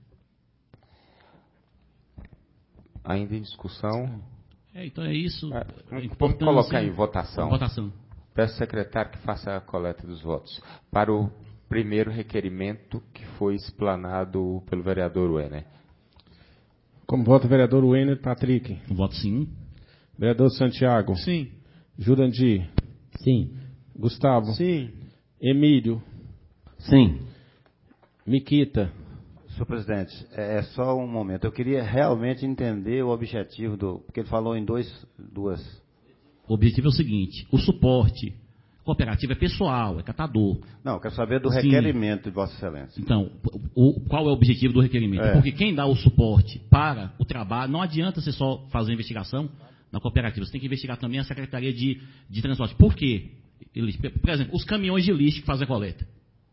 Ainda em discussão? É, então é isso. É, vamos colocar em votação. votação. Peço ao secretário que faça a coleta dos votos. Para o primeiro requerimento que foi explanado pelo vereador Wenner. Como vota o vereador Wenner Patrick? Voto sim. Vereador Santiago? Sim. Jurandir? Sim. Gustavo? Sim. Emílio? Sim. Miquita? Senhor presidente, é só um momento. Eu queria realmente entender o objetivo do... Porque ele falou em dois, duas... O objetivo é o seguinte, o suporte cooperativo é pessoal, é catador. Não, eu quero saber do Sim. requerimento de Vossa Excelência. Então, o, qual é o objetivo do requerimento? É. Porque quem dá o suporte para o trabalho, não adianta você só fazer investigação na cooperativa, você tem que investigar também a Secretaria de, de Transporte. Por quê? Por exemplo, os caminhões de lixo que fazem a coleta.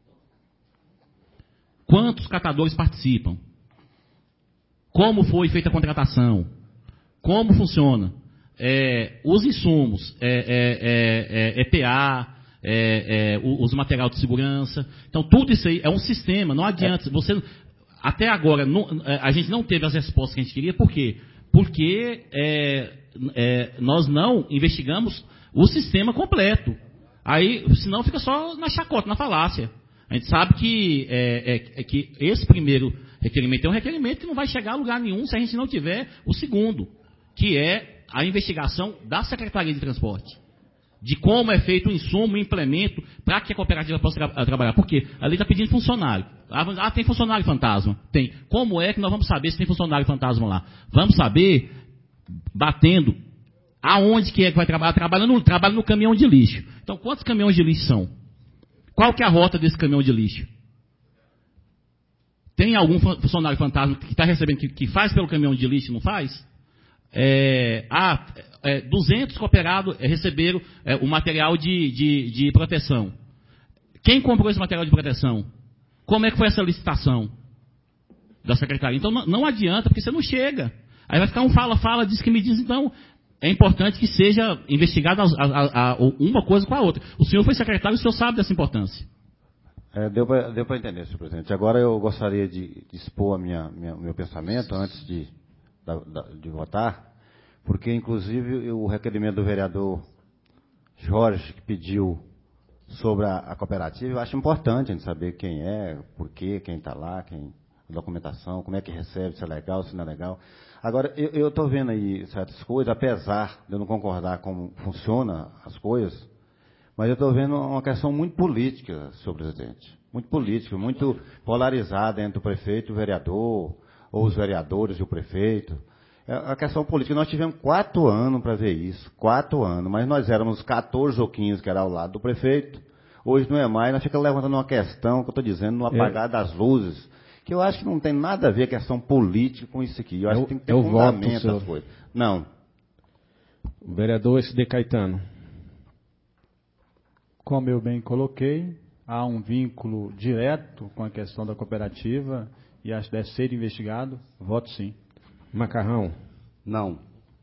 Quantos catadores participam? Como foi feita a contratação? Como funciona? É, os insumos, é, é, é, é P A, é, é, os materiais de segurança. Então, tudo isso aí é um sistema, não adianta. Você, até agora, não, a gente não teve as respostas que a gente queria, por quê? porque é, é, nós não investigamos o sistema completo. Aí, senão fica só na chacota, na falácia. A gente sabe que, é, é, é que esse primeiro requerimento é um requerimento que não vai chegar a lugar nenhum se a gente não tiver o segundo, que é a investigação da Secretaria de Transporte. De como é feito o insumo, o implemento, para que a cooperativa possa tra trabalhar. Porque a lei está pedindo funcionário. Ah, tem funcionário fantasma? Tem. Como é que nós vamos saber se tem funcionário fantasma lá? Vamos saber batendo aonde que é que vai trabalhar. Trabalha no, trabalha no caminhão de lixo. Então, quantos caminhões de lixo são? Qual que é a rota desse caminhão de lixo? Tem algum funcionário fantasma que está recebendo, que, que faz pelo caminhão de lixo, não faz? É, ah, é, duzentos cooperados receberam é, o material de, de, de proteção. Quem comprou esse material de proteção? Como é que foi essa licitação da secretaria? Então não, não adianta, porque você não chega. Aí vai ficar um fala-fala, diz que me diz. Então é importante que seja investigada a, a, a, uma coisa com a outra. O senhor foi secretário, o senhor sabe dessa importância. É, deu para entender, senhor presidente. Agora eu gostaria de, de expor a minha, minha, meu pensamento antes de, da, da, de votar, porque, inclusive, o requerimento do vereador Jorge, que pediu sobre a, a cooperativa, eu acho importante a gente saber quem é, por quê, quem está lá, quem, a documentação, como é que recebe, se é legal, se não é legal. Agora, eu estou vendo aí certas coisas, apesar de eu não concordar como funciona as coisas, mas eu estou vendo uma questão muito política, senhor presidente. Muito política, muito polarizada entre o prefeito e o vereador, ou os vereadores e o prefeito. É a questão política. Nós tivemos quatro anos para ver isso, quatro anos, mas nós éramos quatorze ou quinze, que era ao lado do prefeito. Hoje não é mais, nós ficamos levantando uma questão, que eu estou dizendo, no apagar é. das luzes, que eu acho que não tem nada a ver questão política com isso aqui. Eu acho eu, que tem que ter eu fundamento voto, as coisas. Não. O vereador S D Caetano. Como eu bem coloquei, há um vínculo direto com a questão da cooperativa e acho que deve ser investigado. Voto sim. Macarrão. Não.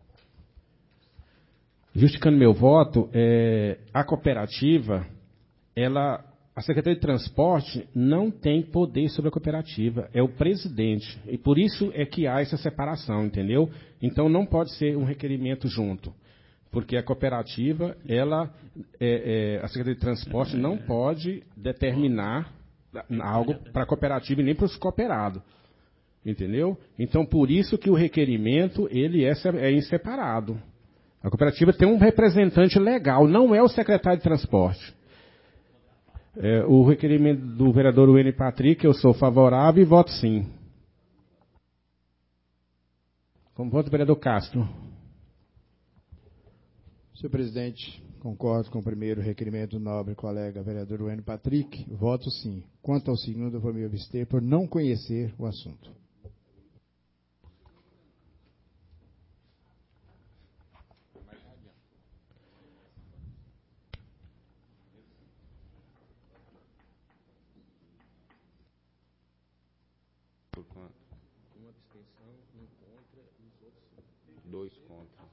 Justificando meu voto, é, a cooperativa, ela, a Secretaria de Transporte não tem poder sobre a cooperativa, é o presidente. E por isso é que há essa separação, entendeu? Então não pode ser um requerimento junto. Porque a cooperativa, ela, é, é, a Secretaria de Transporte não pode determinar algo para a cooperativa e nem para os cooperados. Entendeu? Então, por isso que o requerimento, ele é, é em separado. A cooperativa tem um representante legal, não é o secretário de transporte. É, o requerimento do vereador Wênio Patrick, eu sou favorável e voto sim. Como voto do vereador Castro. Senhor presidente, concordo com o primeiro requerimento do nobre colega vereador Wênio Patrick. Voto sim. Quanto ao segundo, eu vou me abster por não conhecer o assunto. Uma abstenção, um contra e os outros dois contra.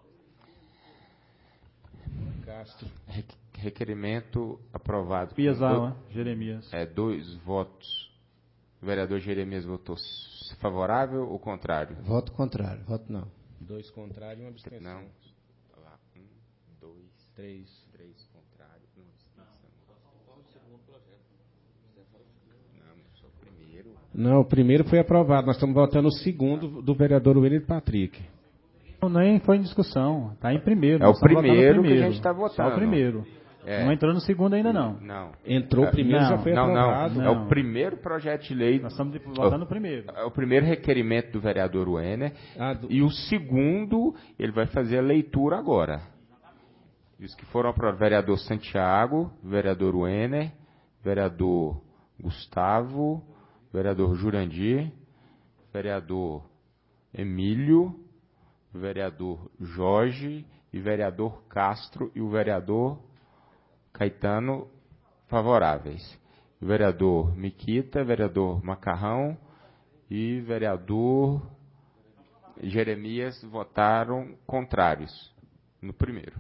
Castro. Requerimento aprovado. Piazal, Jeremias. É, dois votos. O vereador Jeremias votou favorável ou contrário? Voto contrário. Voto não. Dois contrários e uma abstenção. Não. Um, dois, três, três contrários, uma abstenção. Qual o segundo projeto? Não, só o primeiro. Não, o primeiro foi aprovado. Nós estamos votando o segundo do vereador Wênio Patrick. Nem foi em discussão, está em primeiro. É o primeiro, primeiro que a gente está votando. Só o primeiro. É. Não entrou no segundo ainda não. Não. Entrou o primeiro, não, já foi não, aprovado. Não, não. É o primeiro projeto de lei. Nós estamos votando o primeiro. É o primeiro requerimento do vereador Wênio. Ah, do... E o segundo, ele vai fazer a leitura agora. Os que foram aprovados, vereador Santiago, vereador Wênio, vereador Gustavo, vereador Jurandir, vereador Emílio, vereador Jorge e vereador Castro e o vereador Caetano favoráveis. O vereador Miquita, vereador Macarrão e vereador Jeremias votaram contrários no primeiro.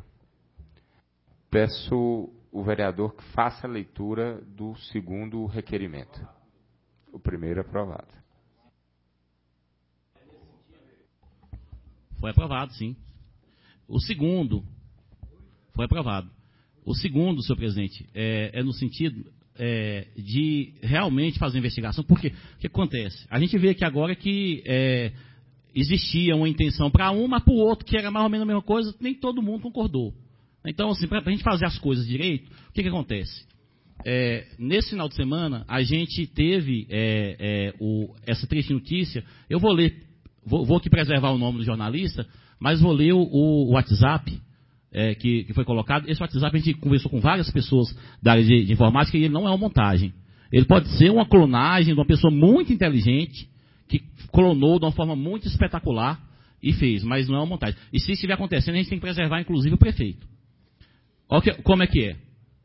Peço o vereador que faça a leitura do segundo requerimento. O primeiro aprovado. Foi aprovado, sim. O segundo, foi aprovado. O segundo, senhor presidente, é, é no sentido é, de realmente fazer investigação, porque o que acontece? A gente vê aqui agora que é, existia uma intenção para um, mas para o outro, que era mais ou menos a mesma coisa, nem todo mundo concordou. Então, assim, para a gente fazer as coisas direito, o que, que acontece? É, nesse final de semana, a gente teve é, é, o, essa triste notícia. Eu vou ler, vou, vou aqui preservar o nome do jornalista, mas vou ler o, o WhatsApp é, que, que foi colocado. Esse WhatsApp a gente conversou com várias pessoas da área de, de informática e ele não é uma montagem. Ele pode ser uma clonagem de uma pessoa muito inteligente, que clonou de uma forma muito espetacular e fez, mas não é uma montagem. E se isso estiver acontecendo, a gente tem que preservar, inclusive, o prefeito. Olha que, como é que é.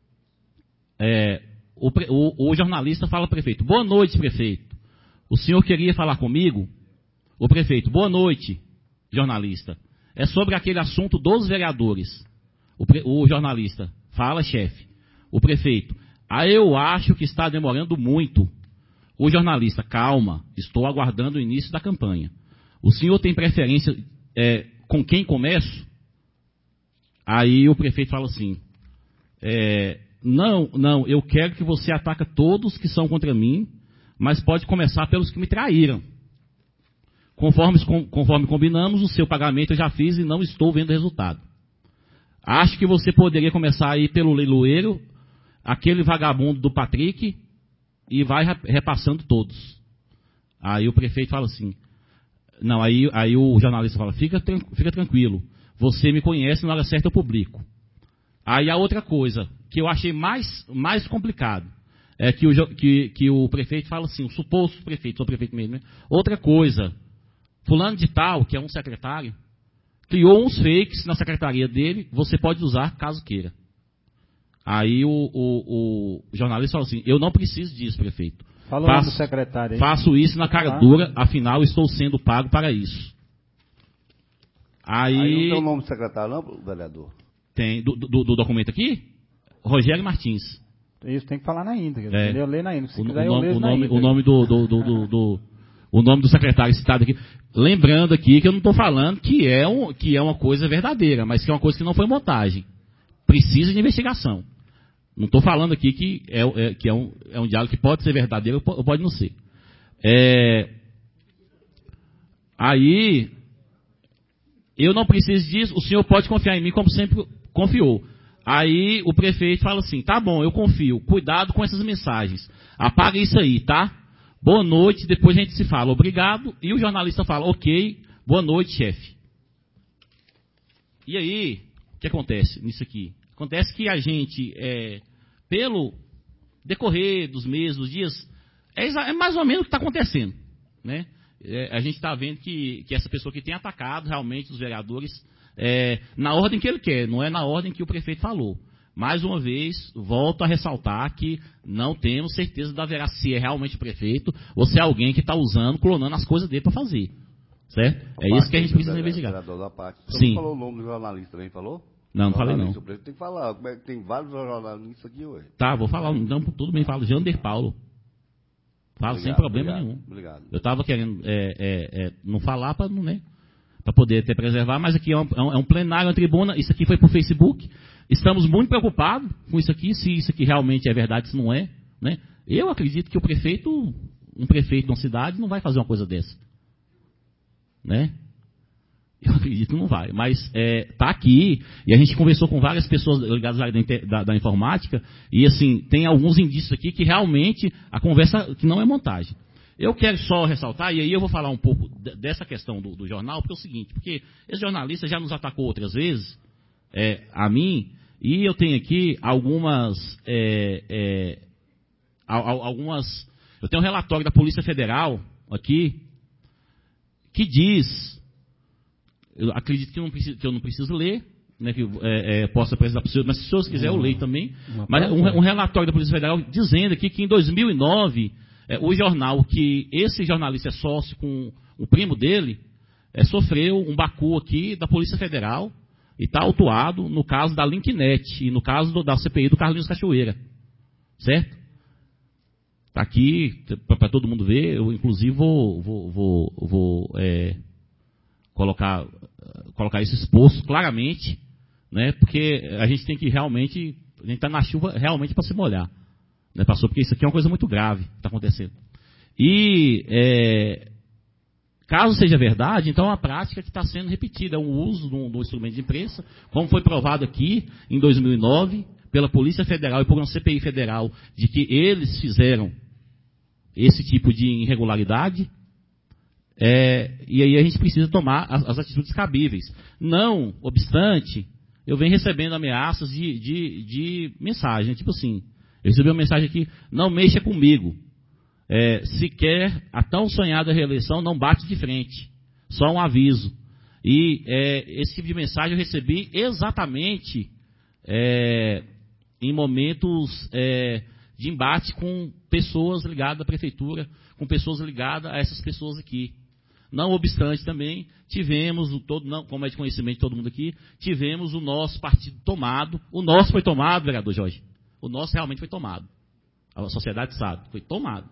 é o, o, o jornalista fala ao prefeito: boa noite, prefeito. O senhor queria falar comigo? O prefeito: boa noite, jornalista. É sobre aquele assunto dos vereadores. O, pre, o jornalista: fala, chefe. O prefeito: ah, eu acho que está demorando muito. O jornalista: calma, estou aguardando o início da campanha. O senhor tem preferência é, com quem começo? Aí o prefeito fala assim: é, não, não, eu quero que você ataque todos que são contra mim, mas pode começar pelos que me traíram. Conforme, conforme combinamos, o seu pagamento eu já fiz e não estou vendo resultado. Acho que você poderia começar aí pelo leiloeiro, aquele vagabundo do Patrick, e vai repassando todos. Aí o prefeito fala assim, não, aí, aí o jornalista fala, fica, fica tranquilo, você me conhece, na hora certa eu publico. Aí a outra coisa, que eu achei mais, mais complicado, é que o, que, que o prefeito fala assim, o suposto prefeito, sou prefeito mesmo, né? Outra coisa, fulano de tal, que é um secretário, criou uns fakes na secretaria dele, você pode usar caso queira. Aí o, o, o jornalista fala assim, eu não preciso disso, prefeito. Fala faço, do secretário aí. Faço isso na cara dura, afinal estou sendo pago para isso. Aí, aí não tem o nome do secretário não, vereador? Tem, do, do, do documento aqui? Rogério Martins. Isso tem que falar na íntegra. É. Eu leio na íntegra. Se o, quiser, o, eu leio o na nome, íntegra. o nome do, do, do, do, do o nome do secretário citado aqui. Lembrando aqui que eu não estou falando que é, um, que é uma coisa verdadeira, mas que é uma coisa que não foi montagem. Precisa de investigação. Não estou falando aqui que, é, é, que é, um, é um diálogo que pode ser verdadeiro ou pode não ser. É, aí, eu não preciso disso, o senhor pode confiar em mim como sempre confiou. Aí o prefeito fala assim, tá bom, eu confio, cuidado com essas mensagens. Apaga isso aí, tá? Boa noite, depois a gente se fala, obrigado. E o jornalista fala, ok, boa noite, chefe. E aí, o que acontece nisso aqui? Acontece que a gente, é, pelo decorrer dos meses, dos dias, é, é mais ou menos o que está acontecendo. Né? É, a gente está vendo que, que essa pessoa que tem atacado realmente os vereadores, é, na ordem que ele quer, não é na ordem que o prefeito falou. Mais uma vez, volto a ressaltar que não temos certeza da vera se é realmente o prefeito ou se é alguém que está usando, clonando as coisas dele para fazer. Certo? É isso que a gente precisa investigar. Você Sim. não falou o nome do jornalista também, falou? Não, não falei não. O prefeito tem que falar, como é que tem vários jornalistas aqui hoje. Tá, vou falar, então tudo bem, falo. Jander Paulo. Falo Obrigado, sem problema obrigado, nenhum. Obrigado. Eu estava querendo é, é, é, não falar para não, né, para poder até preservar, mas aqui é um, é um plenário, uma tribuna, isso aqui foi para o Facebook. Estamos muito preocupados com isso aqui, se isso aqui realmente é verdade, se não é. Né? Eu acredito que o prefeito, um prefeito de uma cidade, não vai fazer uma coisa dessa. Né? Eu acredito que não vai, mas está é, tá aqui, e a gente conversou com várias pessoas ligadas à área da, da, da informática, e assim, tem alguns indícios aqui que realmente a conversa que não é montagem. Eu quero só ressaltar, e aí eu vou falar um pouco dessa questão do, do jornal, porque é o seguinte, porque esse jornalista já nos atacou outras vezes, é, a mim, e eu tenho aqui algumas, é, é, algumas, eu tenho um relatório da Polícia Federal aqui, que diz, eu acredito que eu não preciso, que eu não preciso ler, né, que é, é, posso apresentar para os senhores, mas se os senhores quiserem eu leio também. Mas um, um relatório da Polícia Federal dizendo aqui que em dois mil e nove, é, o jornal que esse jornalista é sócio com o primo dele, é, sofreu um bacu aqui da Polícia Federal e está autuado no caso da Linknet e no caso do, da C P I do Carlinhos Cachoeira. Certo? Está aqui para todo mundo ver, eu inclusive vou, vou, vou, vou é, colocar, colocar isso exposto claramente, né, porque a gente tem que realmente, a gente está na chuva realmente para se molhar, né, pastor, porque isso aqui é uma coisa muito grave que está acontecendo. E, é, caso seja verdade, então é uma prática que está sendo repetida, é um uso do, do instrumento de imprensa, como foi provado aqui em dois mil e nove, pela Polícia Federal e por uma C P I federal, de que eles fizeram esse tipo de irregularidade, é, e aí a gente precisa tomar as, as atitudes cabíveis. Não obstante, eu venho recebendo ameaças de, de, de mensagem, tipo assim, eu recebi uma mensagem aqui, não mexa comigo, é, se quer a tão sonhada reeleição, não bate de frente, só um aviso. E é, esse tipo de mensagem eu recebi exatamente é, em momentos é, de embate com pessoas ligadas à prefeitura, com pessoas ligadas a essas pessoas aqui. Não obstante também, tivemos, o todo, não, como é de conhecimento de todo mundo aqui, tivemos o nosso partido tomado. O nosso foi tomado, vereador Jorge. O nosso realmente foi tomado. A sociedade sabe, foi tomado.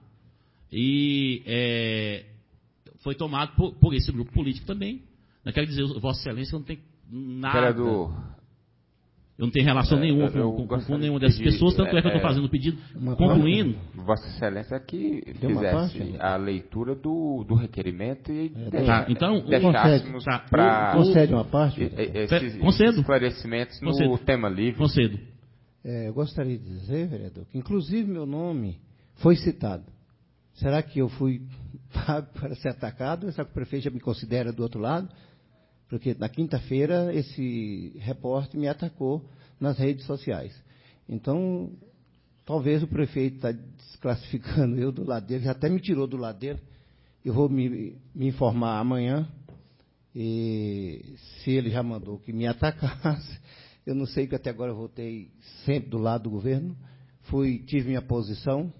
E é, foi tomado por, por esse grupo político também. Não quero dizer, Vossa Excelência não tem nada. Vereador, eu não tenho relação é, nenhuma eu, com, eu com, com nenhuma de dessas pedir, pessoas, tanto é, é que eu estou fazendo o pedido, concluindo. Vossa Excelência que Deu uma fizesse parte? a leitura do, do requerimento e É, deixa, tá, então, deixássemos tá, para concede uma parte? esses Concedo. esclarecimentos no Concedo. tema livre. Concedo. É, eu gostaria de dizer, vereador, que inclusive meu nome foi citado. Será que eu fui para ser atacado? Será que o prefeito já me considera do outro lado? Porque na quinta-feira esse repórter me atacou nas redes sociais. Então, talvez o prefeito está desclassificando eu do lado dele, já até me tirou do lado dele. Eu vou me, me informar amanhã, e se ele já mandou que me atacasse. Eu não sei, que até agora eu votei sempre do lado do governo, fui, tive minha posição,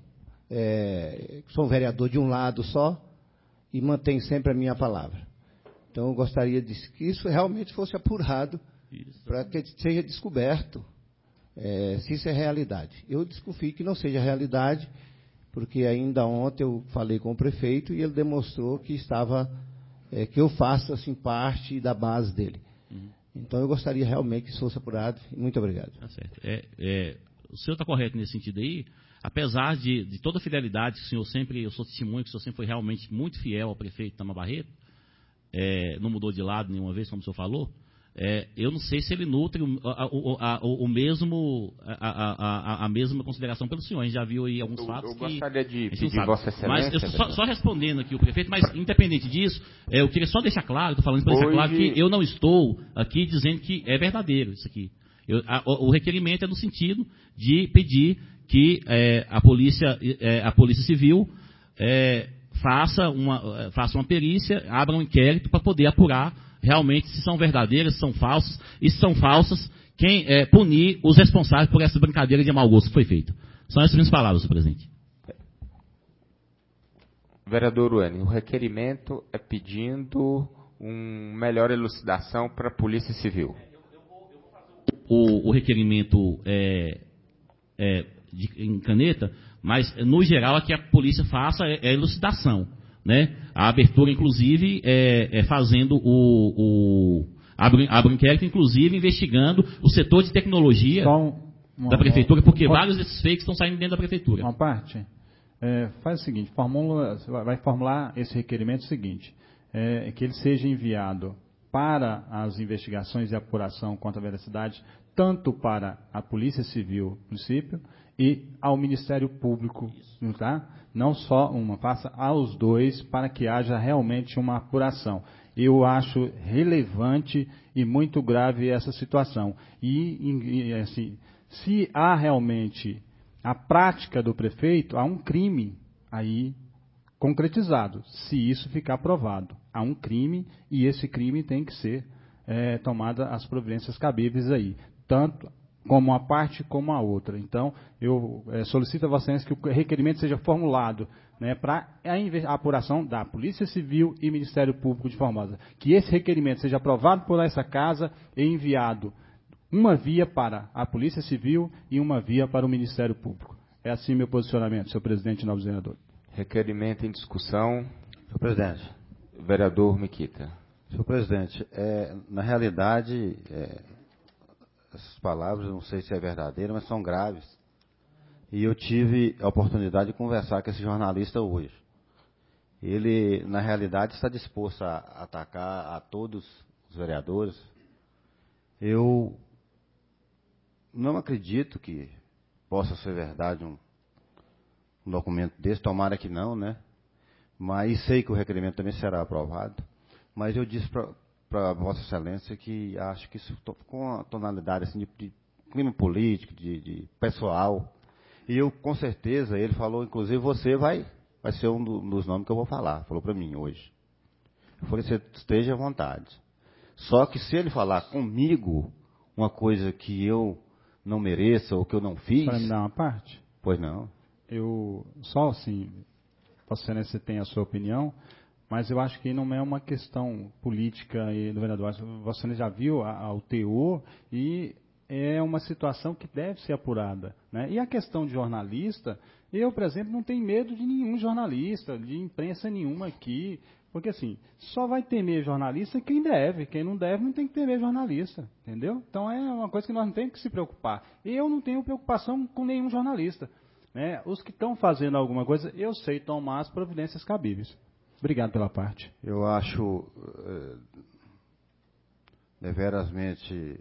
é, sou um vereador de um lado só e mantenho sempre a minha palavra. Então eu gostaria de que isso realmente fosse apurado, para que seja descoberto é, se isso é realidade. Eu desconfio que não seja realidade, porque ainda ontem eu falei com o prefeito e ele demonstrou que estava, é, que eu faço assim parte da base dele. Uhum. Então eu gostaria realmente que isso fosse apurado. Muito obrigado. Tá certo. É, é, o senhor está correto nesse sentido aí, apesar de, de toda a fidelidade que o senhor sempre, eu sou testemunho que o senhor sempre foi realmente muito fiel ao prefeito Tama Barreto, é, não mudou de lado nenhuma vez, como o senhor falou. É, eu não sei se ele nutre o, a, o, a, o mesmo, a, a, a mesma consideração pelo senhor. A gente já viu aí alguns eu, fatos eu que... gostaria de pedir Vossa Excelência... Mas eu só, só respondendo aqui o prefeito, mas independente disso, é, eu queria só deixar claro, estou falando para deixar claro que eu não estou aqui dizendo que é verdadeiro isso aqui. Eu, a, o, o requerimento é no sentido de pedir que é, a, polícia, é, a Polícia Civil é, faça, uma, faça uma perícia, abra um inquérito para poder apurar realmente se são verdadeiras, se são falsas, e se são falsas, quem é, punir os responsáveis por essa brincadeira de mau gosto que foi feita. São essas minhas palavras, senhor presidente. Vereador Uane, o requerimento é pedindo uma melhor elucidação para a Polícia Civil. O, o requerimento é, é de, em caneta, mas no geral a que a polícia faça é, é elucidação. Né? A abertura, inclusive, é, é fazendo o, o abre, abre um inquérito, inclusive, investigando o setor de tecnologia um, uma, da prefeitura, porque uma, vários desses fakes estão saindo dentro da prefeitura. Uma parte, é, faz o seguinte, formula, vai formular esse requerimento seguinte, é, que ele seja enviado para as investigações e apuração contra a veracidade, tanto para a Polícia Civil do município e ao Ministério Público, tá? Não só uma, faça aos dois para que haja realmente uma apuração. Eu acho relevante e muito grave essa situação. E, e assim, se há realmente a prática do prefeito, há um crime aí concretizado, se isso ficar provado. Há um crime e esse crime tem que ser é, tomada as providências cabíveis aí, tanto como uma parte como a outra. Então, eu é, solicito a Vossa Excelência que o requerimento seja formulado, né, para a, a apuração da Polícia Civil e Ministério Público de Formosa. Que esse requerimento seja aprovado por essa casa e enviado uma via para a Polícia Civil e uma via para o Ministério Público. É assim meu posicionamento, senhor presidente e novo vereador. Requerimento em discussão. Senhor presidente. Vereador Miquita. Senhor presidente, é, na realidade, é, essas palavras, não sei se é verdadeira, mas são graves. E eu tive a oportunidade de conversar com esse jornalista hoje. Ele, na realidade, está disposto a atacar a todos os vereadores. Eu não acredito que possa ser verdade um, um documento desse, tomara que não, né? Mas sei que o requerimento também será aprovado. Mas eu disse para Vossa Excelência que acho que isso com uma tonalidade assim, de, de clima político, de, de pessoal. E eu, com certeza, ele falou, inclusive, você vai, vai ser um, do, um dos nomes que eu vou falar. Falou para mim hoje. Eu falei, você esteja à vontade. Só que se ele falar comigo uma coisa que eu não mereça ou que eu não fiz... Para me dar uma parte? Pois não. Eu, só assim, Vossa Excelência tem a sua opinião, mas eu acho que não é uma questão política do vereador. Vossa Excelência já viu a, a, o teor e é uma situação que deve ser apurada, né? E a questão de jornalista, eu, por exemplo, não tenho medo de nenhum jornalista, de imprensa nenhuma aqui, porque assim, só vai temer jornalista quem deve, quem não deve não tem que temer jornalista, entendeu? Então é uma coisa que nós não temos que se preocupar. Eu não tenho preocupação com nenhum jornalista, né? Os que estão fazendo alguma coisa, eu sei tomar as providências cabíveis. Obrigado pela parte. Eu acho eh, deverasmente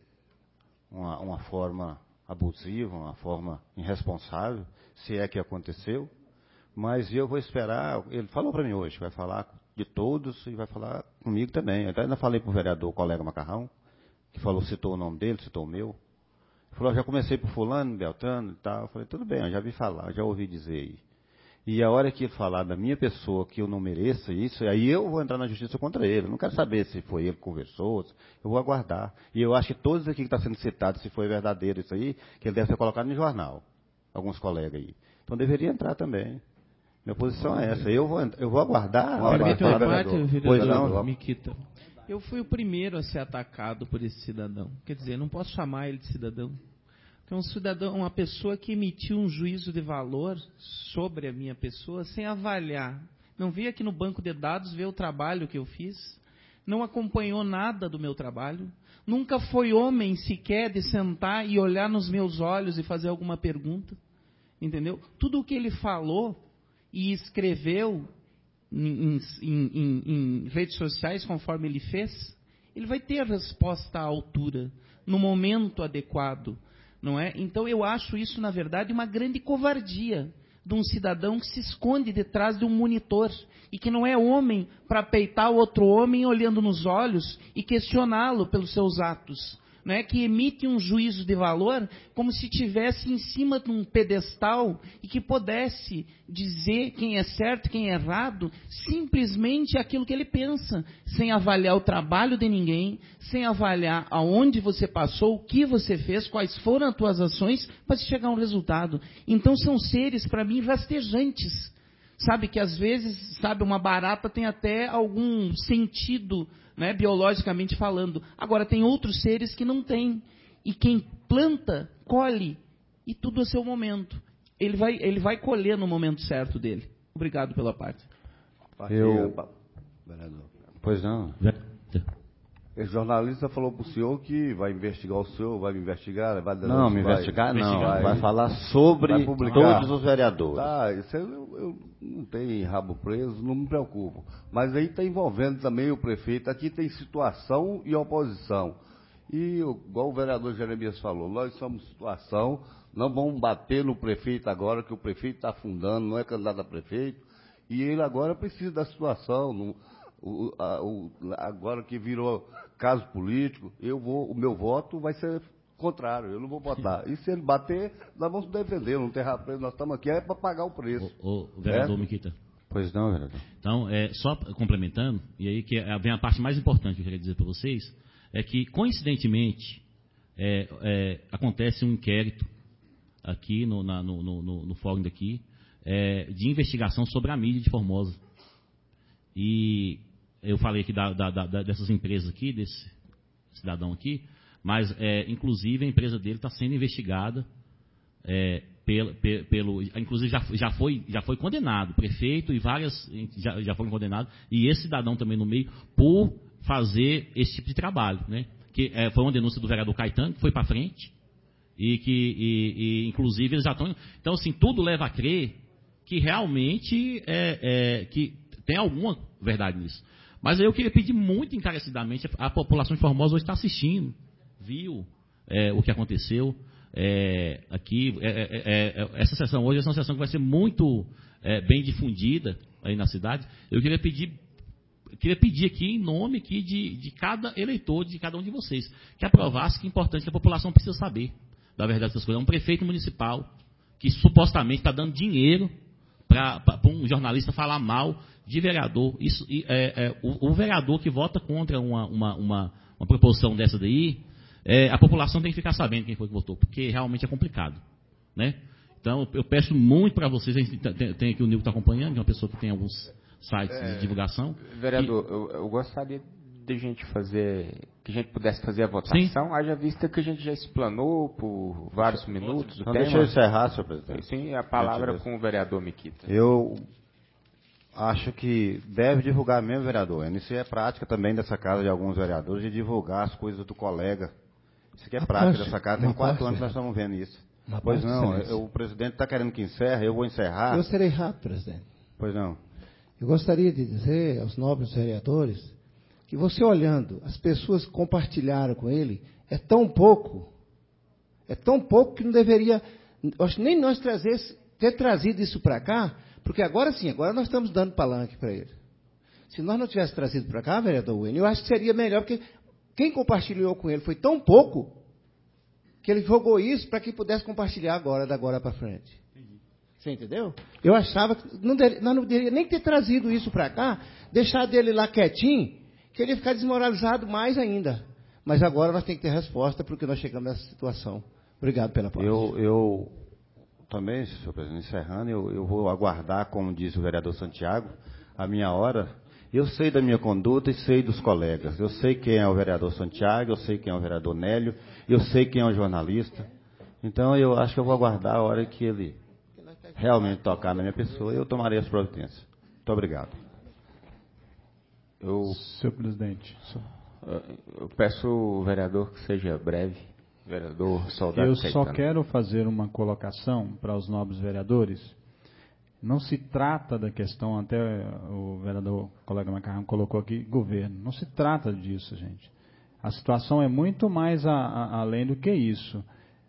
uma, uma forma abusiva, uma forma irresponsável, se é que aconteceu, mas eu vou esperar, ele falou para mim hoje, vai falar de todos e vai falar comigo também. Eu ainda falei para o vereador, o colega Macarrão, que falou, citou o nome dele, citou o meu. Ele falou, já comecei por fulano, Beltrano e tal. Eu falei, tudo bem, eu já vi falar, já ouvi dizer aí. E a hora que ele falar da minha pessoa que eu não mereça isso, aí eu vou entrar na justiça contra ele. Eu não quero saber se foi ele que conversou, eu vou aguardar. E eu acho que todos aqui que estão sendo citados, se foi verdadeiro isso aí, que ele deve ser colocado no jornal. Alguns colegas aí. Então deveria entrar também. Minha posição é essa. Eu vou, eu vou aguardar. Permite uma parte, pois não, Miquita. Eu fui o primeiro a ser atacado por esse cidadão. Quer dizer, não posso chamar ele de cidadão. É um cidadão, uma pessoa que emitiu um juízo de valor sobre a minha pessoa sem avaliar. Não veio aqui no banco de dados ver o trabalho que eu fiz, não acompanhou nada do meu trabalho, nunca foi homem sequer de sentar e olhar nos meus olhos e fazer alguma pergunta, entendeu? Tudo o que ele falou e escreveu em, em, em, em redes sociais, conforme ele fez, ele vai ter a resposta à altura, no momento adequado. Não é? Então eu acho isso, na verdade, uma grande covardia de um cidadão que se esconde detrás de um monitor e que não é homem para peitar o outro homem olhando nos olhos e questioná-lo pelos seus atos. Não é? Que emite um juízo de valor como se estivesse em cima de um pedestal e que pudesse dizer quem é certo, quem é errado, simplesmente aquilo que ele pensa, sem avaliar o trabalho de ninguém, sem avaliar aonde você passou, o que você fez, quais foram as tuas ações, para se chegar a um resultado. Então são seres, para mim, rastejantes. Sabe que às vezes, sabe, uma barata tem até algum sentido, né, biologicamente falando. Agora tem outros seres que não têm. E quem planta, colhe. E tudo a seu momento. Ele vai, ele vai colher no momento certo dele. Obrigado pela parte. Eu... Vereador. Pois não. Esse jornalista falou para o senhor que vai investigar o senhor, vai me investigar, vai... Não, me vai, investigar não, vai, vai falar sobre vai todos os vereadores. Tá, isso eu, eu não tenho rabo preso, não me preocupo. Mas aí está envolvendo também o prefeito, aqui tem situação e oposição. E, igual o vereador Jeremias falou, nós somos situação, não vamos bater no prefeito agora, que o prefeito está afundando, não é candidato a prefeito, e ele agora precisa da situação, não... O, a, o, agora que virou caso político, eu vou, o meu voto vai ser contrário, eu não vou votar. E se ele bater, nós vamos defender, não tem rapaz, nós estamos aqui é para pagar o preço. O, o vereador é? Miquita. Pois não, vereador. Então, é, só complementando, e aí que vem a parte mais importante que eu queria dizer para vocês, é que, coincidentemente, é, é, acontece um inquérito aqui no, na, no, no, no fórum daqui, é, de investigação sobre a mídia de Formosa. E eu falei aqui da, da, da, dessas empresas aqui, desse cidadão aqui, mas, é, inclusive, a empresa dele está sendo investigada, é, pelo, pelo, inclusive já, já, foi, já foi condenado, prefeito e várias já, já foram condenados, e esse cidadão também no meio, por fazer esse tipo de trabalho, né? Que é, foi uma denúncia do vereador Caetano, que foi para frente, e que, e, e, inclusive, eles já estão... Então, assim, tudo leva a crer que realmente é, é, que tem alguma verdade nisso. Mas eu queria pedir muito encarecidamente, a população de Formosa hoje está assistindo, viu é, o que aconteceu é, aqui. É, é, é, essa sessão hoje é uma sessão que vai ser muito é, bem difundida aí na cidade. Eu queria pedir, queria pedir aqui, em nome aqui de, de cada eleitor, de cada um de vocês, que aprovasse que é importante, que a população precisa saber da verdade dessas coisas. É um prefeito municipal que supostamente está dando dinheiro para um jornalista falar mal de vereador. Isso, é, é, o, o vereador que vota contra uma, uma, uma, uma proposição dessa daí, é, a população tem que ficar sabendo quem foi que votou, porque realmente é complicado, né? Então, eu peço muito para vocês, a gente tem, tem aqui o Nilton está acompanhando, que é uma pessoa que tem alguns sites é, de divulgação. Vereador, e, eu, eu gostaria de a gente fazer, que a gente pudesse fazer a votação, sim, haja vista que a gente já explanou por vários deixa, minutos. Então, deixa eu encerrar, senhor presidente. Sim, a palavra com o vereador Miquita. Eu acho que deve divulgar mesmo, vereador. Isso é prática também dessa casa de alguns vereadores, de divulgar as coisas do colega. Isso aqui é uma prática parte, dessa casa, tem quatro parte, anos que nós estamos vendo isso. Uma pois não, eu, o presidente está querendo que encerre, eu vou encerrar. Eu serei rápido, presidente. Pois não. Eu gostaria de dizer aos nobres vereadores que você olhando, as pessoas que compartilharam com ele, é tão pouco, é tão pouco que não deveria, acho que nem nós trazer, ter trazido isso para cá, porque agora sim, agora nós estamos dando palanque para ele. Se nós não tivéssemos trazido para cá, vereador Wayne, eu acho que seria melhor, porque quem compartilhou com ele foi tão pouco, que ele jogou isso para que pudesse compartilhar agora, da agora para frente. Você entendeu? Eu achava que não deveria, nós não deveríamos nem ter trazido isso para cá, deixar dele lá quietinho, que ele ia ficar desmoralizado mais ainda. Mas agora nós temos que ter resposta porque nós chegamos nessa situação. Obrigado pela palavra. Eu, eu também, senhor presidente, encerrando, eu, eu vou aguardar, como disse o vereador Santiago, a minha hora. Eu sei da minha conduta e sei dos colegas. Eu sei quem é o vereador Santiago, eu sei quem é o vereador Nélio, eu sei quem é o jornalista. Então, eu acho que eu vou aguardar a hora que ele realmente tocar na minha pessoa e eu tomarei as providências. Muito obrigado. Eu, senhor presidente, eu peço ao vereador que seja breve. Vereador Soldado Eu Caetano. só quero fazer uma colocação para os nobres vereadores. Não se trata da questão, até o vereador o colega Macarrão colocou aqui, governo. Não se trata disso, gente. A situação é muito mais a, a, além do que isso.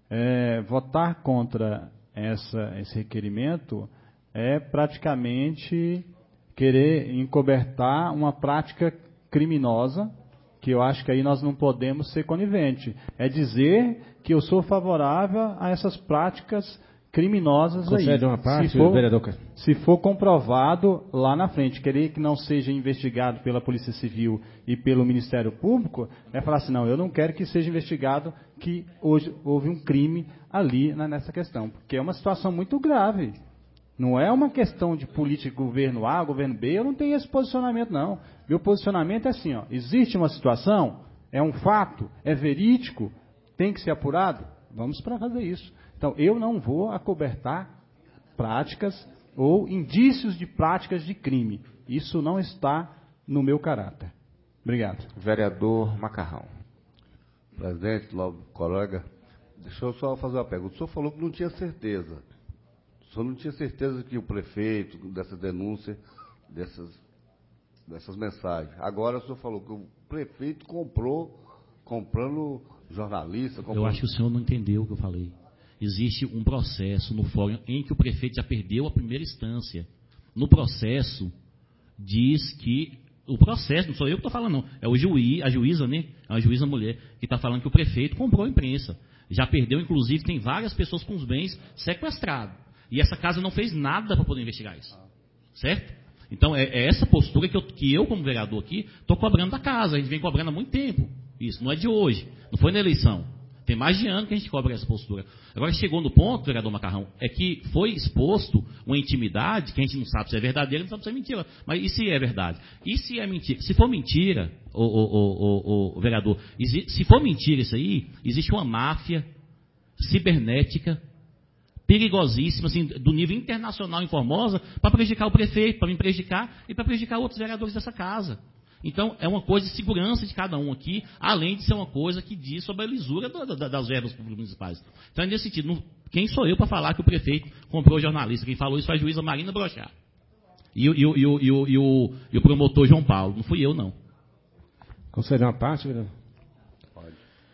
É, votar contra essa, esse requerimento é praticamente querer encobertar uma prática criminosa, que eu acho que aí nós não podemos ser coniventes. É dizer que eu sou favorável a essas práticas criminosas aí. Concede uma parte, se for, vereador. Se for comprovado lá na frente, querer que não seja investigado pela Polícia Civil e pelo Ministério Público, é falar assim, não, eu não quero que seja investigado que hoje houve um crime ali nessa questão, porque é uma situação muito grave. Não é uma questão de política governo A, governo B, eu não tenho esse posicionamento, não. Meu posicionamento é assim, ó, existe uma situação, é um fato, é verídico, tem que ser apurado, vamos para fazer isso. Então, eu não vou acobertar práticas ou indícios de práticas de crime. Isso não está no meu caráter. Obrigado. Vereador Macarrão. Presidente, nobre colega, deixa eu só fazer uma pergunta. O senhor falou que não tinha certeza. O senhor não tinha certeza que o prefeito, dessa denúncia, dessas, dessas mensagens. Agora o senhor falou que o prefeito comprou, comprando jornalista. Comprando... Eu acho que o senhor não entendeu o que eu falei. Existe um processo no fórum em que o prefeito já perdeu a primeira instância. No processo, diz que... O processo, não sou eu que estou falando, não. É o juiz, a juíza, né? É a juíza mulher, que está falando que o prefeito comprou a imprensa. Já perdeu, inclusive, tem várias pessoas com os bens sequestrados. E essa casa não fez nada para poder investigar isso. Certo? Então, é, é essa postura que eu, que eu, como vereador aqui, estou cobrando da casa. A gente vem cobrando há muito tempo. Isso, não é de hoje. Não foi na eleição. Tem mais de ano que a gente cobra essa postura. Agora, chegou no ponto, vereador Macarrão, é que foi exposto uma intimidade, que a gente não sabe se é verdadeira, não sabe se é mentira. Mas e se é verdade? E se é mentira? Se for mentira, o, o, o, o vereador, se for mentira isso aí, existe uma máfia cibernética, perigosíssima, assim, do nível internacional em Formosa, para prejudicar o prefeito, para me prejudicar e para prejudicar outros vereadores dessa casa. Então, é uma coisa de segurança de cada um aqui, além de ser uma coisa que diz sobre a lisura do, do, das verbas públicas municipais. Então, é nesse sentido, não, quem sou eu para falar que o prefeito comprou jornalista? Quem falou isso foi a juíza Marina Brochá. E, e, e, e, e, e, e, o, e o promotor João Paulo. Não fui eu, não. Conceder uma parte, vereador? Pode.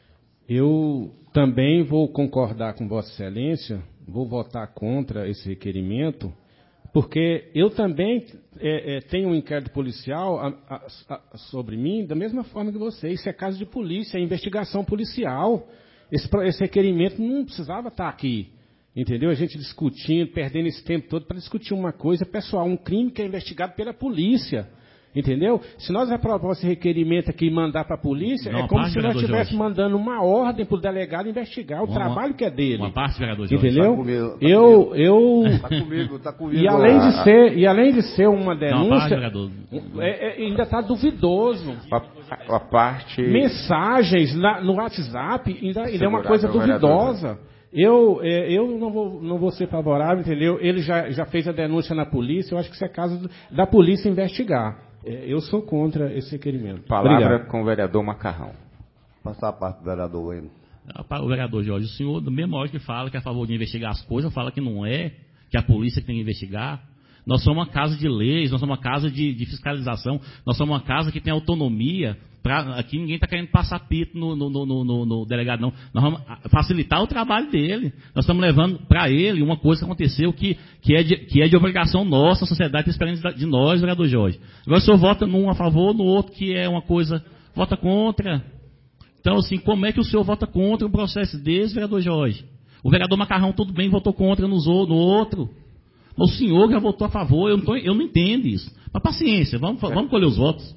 Eu também vou concordar com Vossa Excelência, vou votar contra esse requerimento, porque eu também é, é, tenho um inquérito policial a, a, a, sobre mim, da mesma forma que você. Isso é caso de polícia, é investigação policial. Esse, esse requerimento não precisava estar aqui. Entendeu? A gente discutindo, perdendo esse tempo todo para discutir uma coisa pessoal, um crime que é investigado pela polícia. Entendeu? Se nós aprovarmos esse requerimento aqui e mandar para a polícia, não, é como se nós estivéssemos mandando uma ordem para o delegado investigar o uma, trabalho que é dele. Uma parte, vereador Jorge. Entendeu? Tá comigo, tá eu, comigo. eu. Tá comigo, tá comigo. E além de ser, e além de ser uma denúncia, não, é, é, ainda está duvidoso. A, a parte. Mensagens na, no WhatsApp ainda, ainda é uma coisa duvidosa. Eu, eu não, vou, não vou ser favorável, entendeu? Ele já, já fez a denúncia na polícia, eu acho que isso é caso da polícia investigar. Eu sou contra esse requerimento. Palavra Obrigado. Com o vereador Macarrão. Passar a parte do vereador Wayne. O vereador Jorge, o senhor, do mesmo hora que fala que é a favor de investigar as coisas, fala que não é, que é a polícia que tem que investigar. Nós somos uma casa de leis, nós somos uma casa de, de fiscalização, nós somos uma casa que tem autonomia. Pra, aqui ninguém está querendo passar pito no, no, no, no, no delegado, não. Nós vamos facilitar o trabalho dele. Nós estamos levando para ele uma coisa que aconteceu que, que, é de, que é de obrigação nossa, a sociedade está esperando de nós, vereador Jorge. Agora o senhor vota num a favor, no outro que é uma coisa, vota contra. Então, assim, como é que o senhor vota contra um processo desse, vereador Jorge? O vereador Macarrão, tudo bem, votou contra no, no outro. Mas o senhor já votou a favor, eu não, tô, eu não entendo isso. Mas paciência, vamos, vamos colher os votos.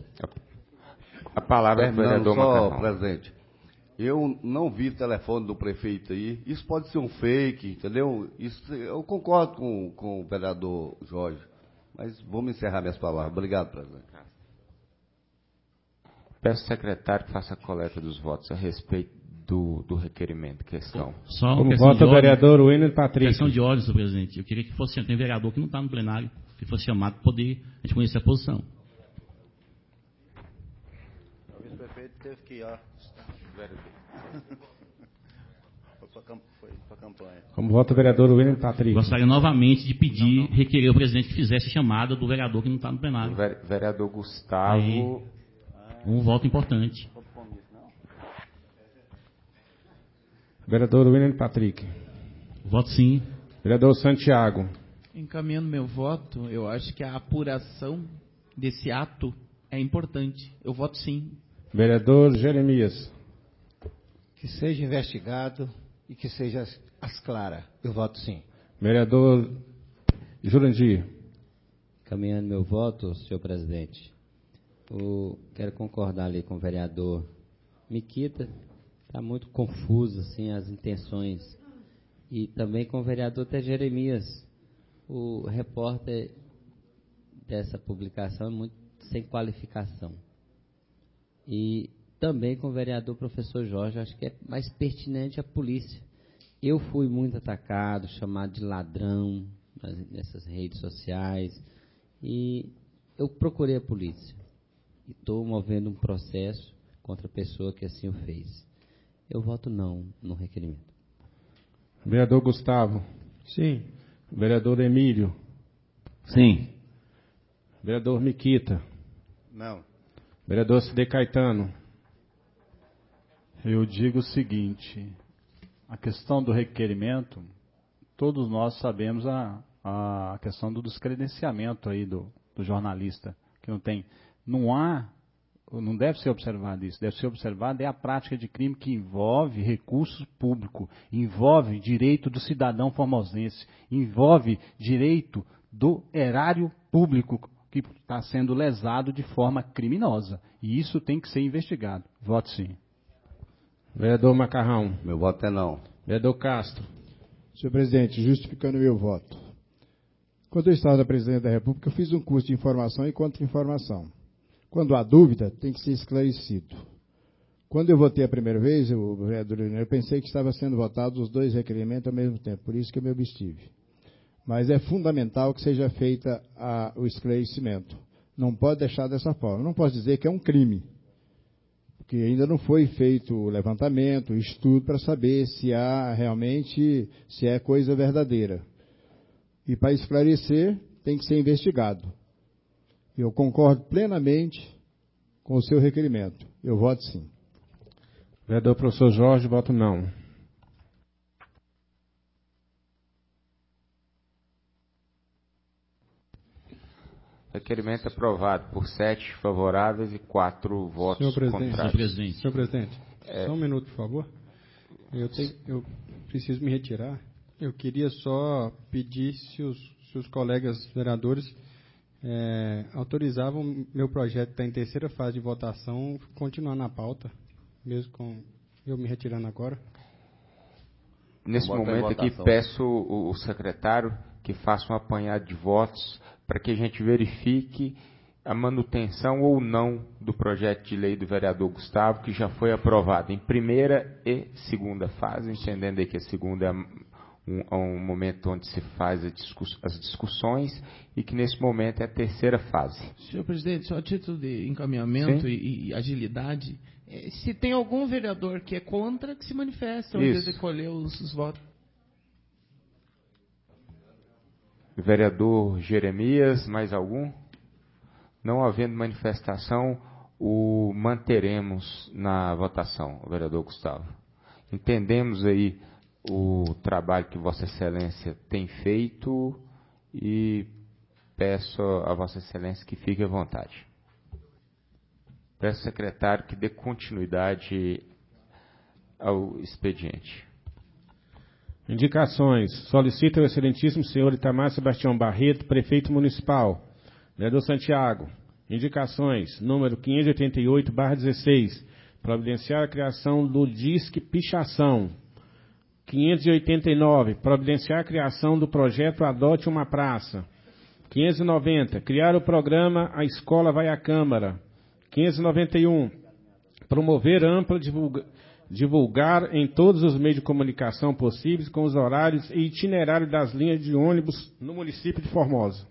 A palavra é do vereador Macarrão. Presidente, eu não vi o telefone do prefeito aí. Isso pode ser um fake, entendeu? Isso, eu concordo com, com o vereador Jorge, mas vamos encerrar minhas palavras. Obrigado, presidente. Peço ao secretário que faça a coleta dos votos a respeito do, do requerimento, questão. Só Como vota o vereador Wayne Patrick. Questão de ordem, senhor presidente. Eu queria que fosse, tem vereador que não está no plenário, que fosse chamado para poder a gente conhecer a posição. Teve que ir, ó. Foi para a campanha. Como vota o vereador William Patrick? Gostaria novamente de pedir, não, não. requerer ao presidente que fizesse a chamada do vereador que não está no plenário. O vereador Gustavo. Aí, um voto importante. Vereador William Patrick. Voto sim. Vereador Santiago. Encaminhando meu voto, eu acho que a apuração desse ato é importante. Eu voto sim. Vereador Jeremias. Que seja investigado e que seja às claras. Eu voto sim. Vereador Jurandir. Caminhando meu voto, senhor presidente, eu quero concordar ali com o vereador Miquita. Está muito confuso assim, as intenções. E também com o vereador Té Jeremias. O repórter dessa publicação é muito sem qualificação. E também com o vereador professor Jorge, acho que é mais pertinente a polícia. Eu fui muito atacado, chamado de ladrão nessas redes sociais, e eu procurei a polícia. E estou movendo um processo contra a pessoa que assim o fez. Eu voto não no requerimento. Vereador Gustavo. Sim. Vereador Emílio. Sim. Vereador Miquita. Não. Vereador Cide Caetano. Eu digo o seguinte, a questão do requerimento, todos nós sabemos a, a questão do descredenciamento aí do, do jornalista, que não tem, não há, não deve ser observado isso, deve ser observado é a prática de crime que envolve recursos públicos, envolve direito do cidadão formosense, envolve direito do erário público, que está sendo lesado de forma criminosa. E isso tem que ser investigado. Voto sim. Vereador Macarrão. Meu voto é não. Vereador Castro. Senhor presidente, justificando meu voto. Quando eu estava presidente da República, eu fiz um curso de informação e contra-informação. Quando há dúvida, tem que ser esclarecido. Quando eu votei a primeira vez, o vereador, eu pensei que estava sendo votados os dois requerimentos ao mesmo tempo, por isso que eu me abstive. Mas é fundamental que seja feita a, o esclarecimento. Não pode deixar dessa forma. Não posso dizer que é um crime, porque ainda não foi feito o levantamento, o estudo para saber se há realmente, se é coisa verdadeira. E para esclarecer, tem que ser investigado. Eu concordo plenamente com o seu requerimento. Eu voto sim. Vereador professor Jorge, voto não. Requerimento aprovado por sete favoráveis e quatro votos Senhor presidente, contrários. Senhor presidente. Senhor presidente, É. só um minuto, por favor. Eu, tenho, eu preciso me retirar. Eu queria só pedir se os, se os colegas vereadores é, autorizavam meu projeto está em terceira fase de votação continuar na pauta, mesmo com eu me retirando agora. Nesse momento aqui, peço o, o secretário que faça um apanhado de votos para que a gente verifique a manutenção ou não do projeto de lei do vereador Gustavo, que já foi aprovado em primeira e segunda fase, entendendo aí que a segunda é um, é um momento onde se faz a discuss, as discussões e que nesse momento é a terceira fase. Senhor presidente, só a título de encaminhamento e, e agilidade, eh, se tem algum vereador que é contra, que se manifeste, ao invés de colher os, os votos. Vereador Jeremias, mais algum? Não havendo manifestação, o manteremos na votação, o vereador Gustavo. Entendemos aí o trabalho que Vossa Excelência tem feito e peço a Vossa Excelência que fique à vontade. Peço ao secretário que dê continuidade ao expediente. Indicações. Solicita o excelentíssimo senhor Itamar Sebastião Barreto, prefeito municipal. Vereador Santiago. Indicações. Número quinhentos e oitenta e oito barra dezesseis. Providenciar a criação do Disque Pichação. quinhentos e oitenta e nove. Providenciar a criação do projeto Adote uma Praça. quinhentos e noventa. Criar o programa A Escola Vai à Câmara. quinhentos e noventa e um. Promover ampla divulgação. Divulgar em todos os meios de comunicação possíveis com os horários e itinerário das linhas de ônibus no município de Formosa.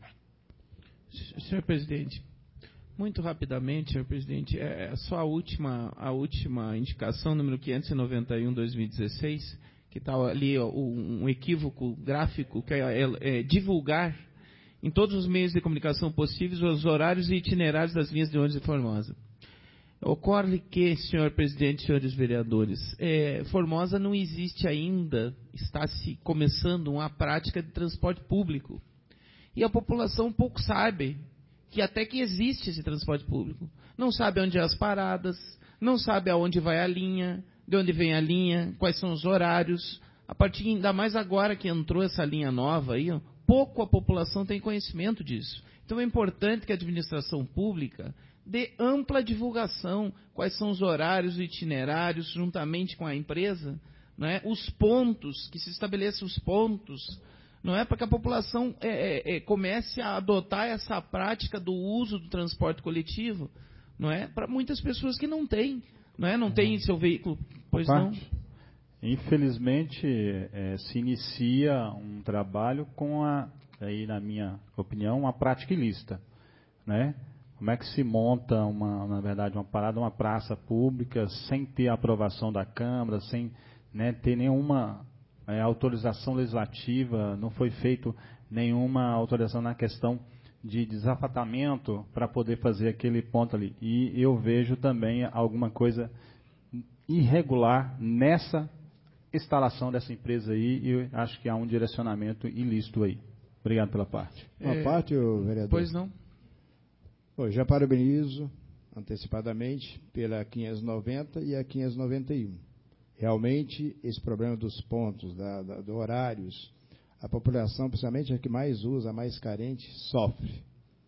Senhor presidente, muito rapidamente, senhor presidente, é só a última, a última indicação, número quinhentos e noventa e um, dois mil e dezesseis, que está ali ó, um equívoco gráfico, que é, é, é divulgar em todos os meios de comunicação possíveis os horários e itinerários das linhas de ônibus de Formosa. Ocorre que, senhor presidente e senhores vereadores, é, Formosa não existe ainda, está se começando uma prática de transporte público. E a população pouco sabe que até que existe esse transporte público. Não sabe onde é as paradas, não sabe aonde vai a linha, de onde vem a linha, quais são os horários. A partir, ainda mais agora que entrou essa linha nova aí, ó, pouco a população tem conhecimento disso. Então é importante que a administração pública dê ampla divulgação, quais são os horários e itinerários, juntamente com a empresa, não é? Os pontos, que se estabeleçam os pontos, não é? Para que a população é, é, é, comece a adotar essa prática do uso do transporte coletivo, não é? Para muitas pessoas que não têm, não é? Não tem seu veículo, pois não. Infelizmente, é, se inicia um trabalho com a, aí na minha opinião, uma prática ilícita, né? Como é que se monta, uma, na verdade, uma parada, uma praça pública, sem ter a aprovação da Câmara, sem né, ter nenhuma é, autorização legislativa, não foi feito nenhuma autorização na questão de desafatamento para poder fazer aquele ponto ali. E eu vejo também alguma coisa irregular nessa instalação dessa empresa aí, e eu acho que há um direcionamento ilícito aí. Obrigado pela parte. Uma é, parte, o vereador? Pois não. Bom, já parabenizo antecipadamente pela quinhentos e noventa e a quinhentos e noventa e um. Realmente, esse problema dos pontos, da, da, do horários, a população, principalmente a que mais usa, a mais carente, sofre.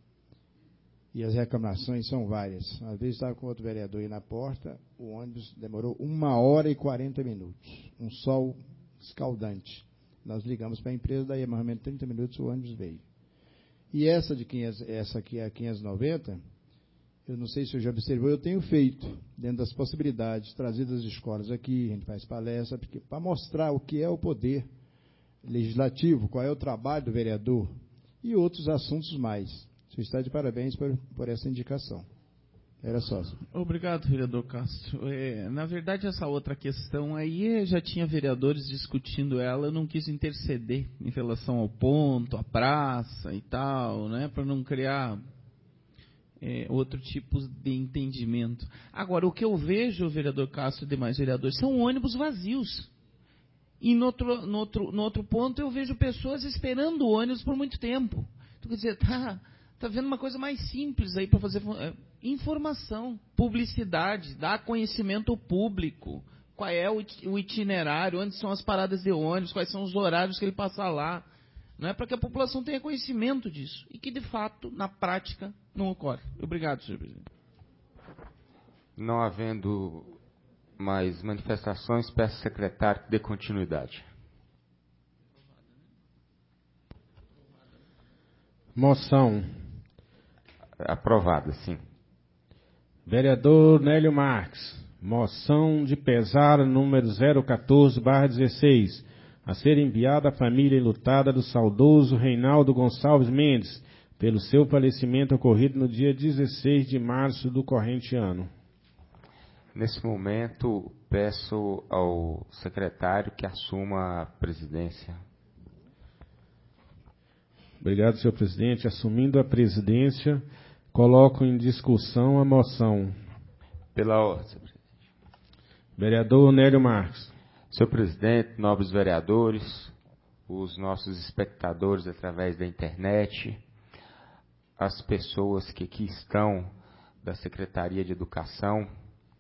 E as reclamações são várias. Às vezes estava com outro vereador aí na porta, o ônibus demorou uma hora e quarenta minutos. Um sol escaldante. Nós ligamos para a empresa, daí mais ou menos trinta minutos o ônibus veio. E essa de quinhentos, essa aqui, a quinhentos e noventa, eu não sei se eu já observou, eu tenho feito, dentro das possibilidades, trazido as escolas aqui, a gente faz palestra, para mostrar o que é o poder legislativo, qual é o trabalho do vereador e outros assuntos mais. Você está de parabéns por, por essa indicação. Era só. Obrigado, vereador Castro. É, na verdade, essa outra questão aí, já tinha vereadores discutindo ela, eu não quis interceder em relação ao ponto, à praça e tal, né, para não criar é, outro tipo de entendimento. Agora, o que eu vejo, vereador Castro e demais vereadores, são ônibus vazios. E no outro, no outro, no outro ponto, eu vejo pessoas esperando o ônibus por muito tempo. Então, quer dizer, tá... Está vendo uma coisa mais simples aí para fazer é, informação, publicidade, dar conhecimento ao público. Qual é o itinerário, onde são as paradas de ônibus, quais são os horários que ele passa lá. Não é para que a população tenha conhecimento disso. E que, de fato, na prática, não ocorre. Obrigado, senhor presidente. Não havendo mais manifestações, peço ao secretário que dê continuidade. Moção. Aprovada, sim. Vereador Nélio Marques. Moção de pesar número zero quatorze barra dezesseis. A ser enviada à família enlutada do saudoso Reinaldo Gonçalves Mendes, pelo seu falecimento ocorrido no dia dezesseis de março do corrente ano. Nesse momento, peço ao secretário que assuma a presidência. Obrigado, senhor presidente. Assumindo a presidência, coloco em discussão a moção. Pela ordem, senhor presidente. Vereador Nélio Marques. Senhor presidente, nobres vereadores, os nossos espectadores através da internet, as pessoas que aqui estão da Secretaria de Educação,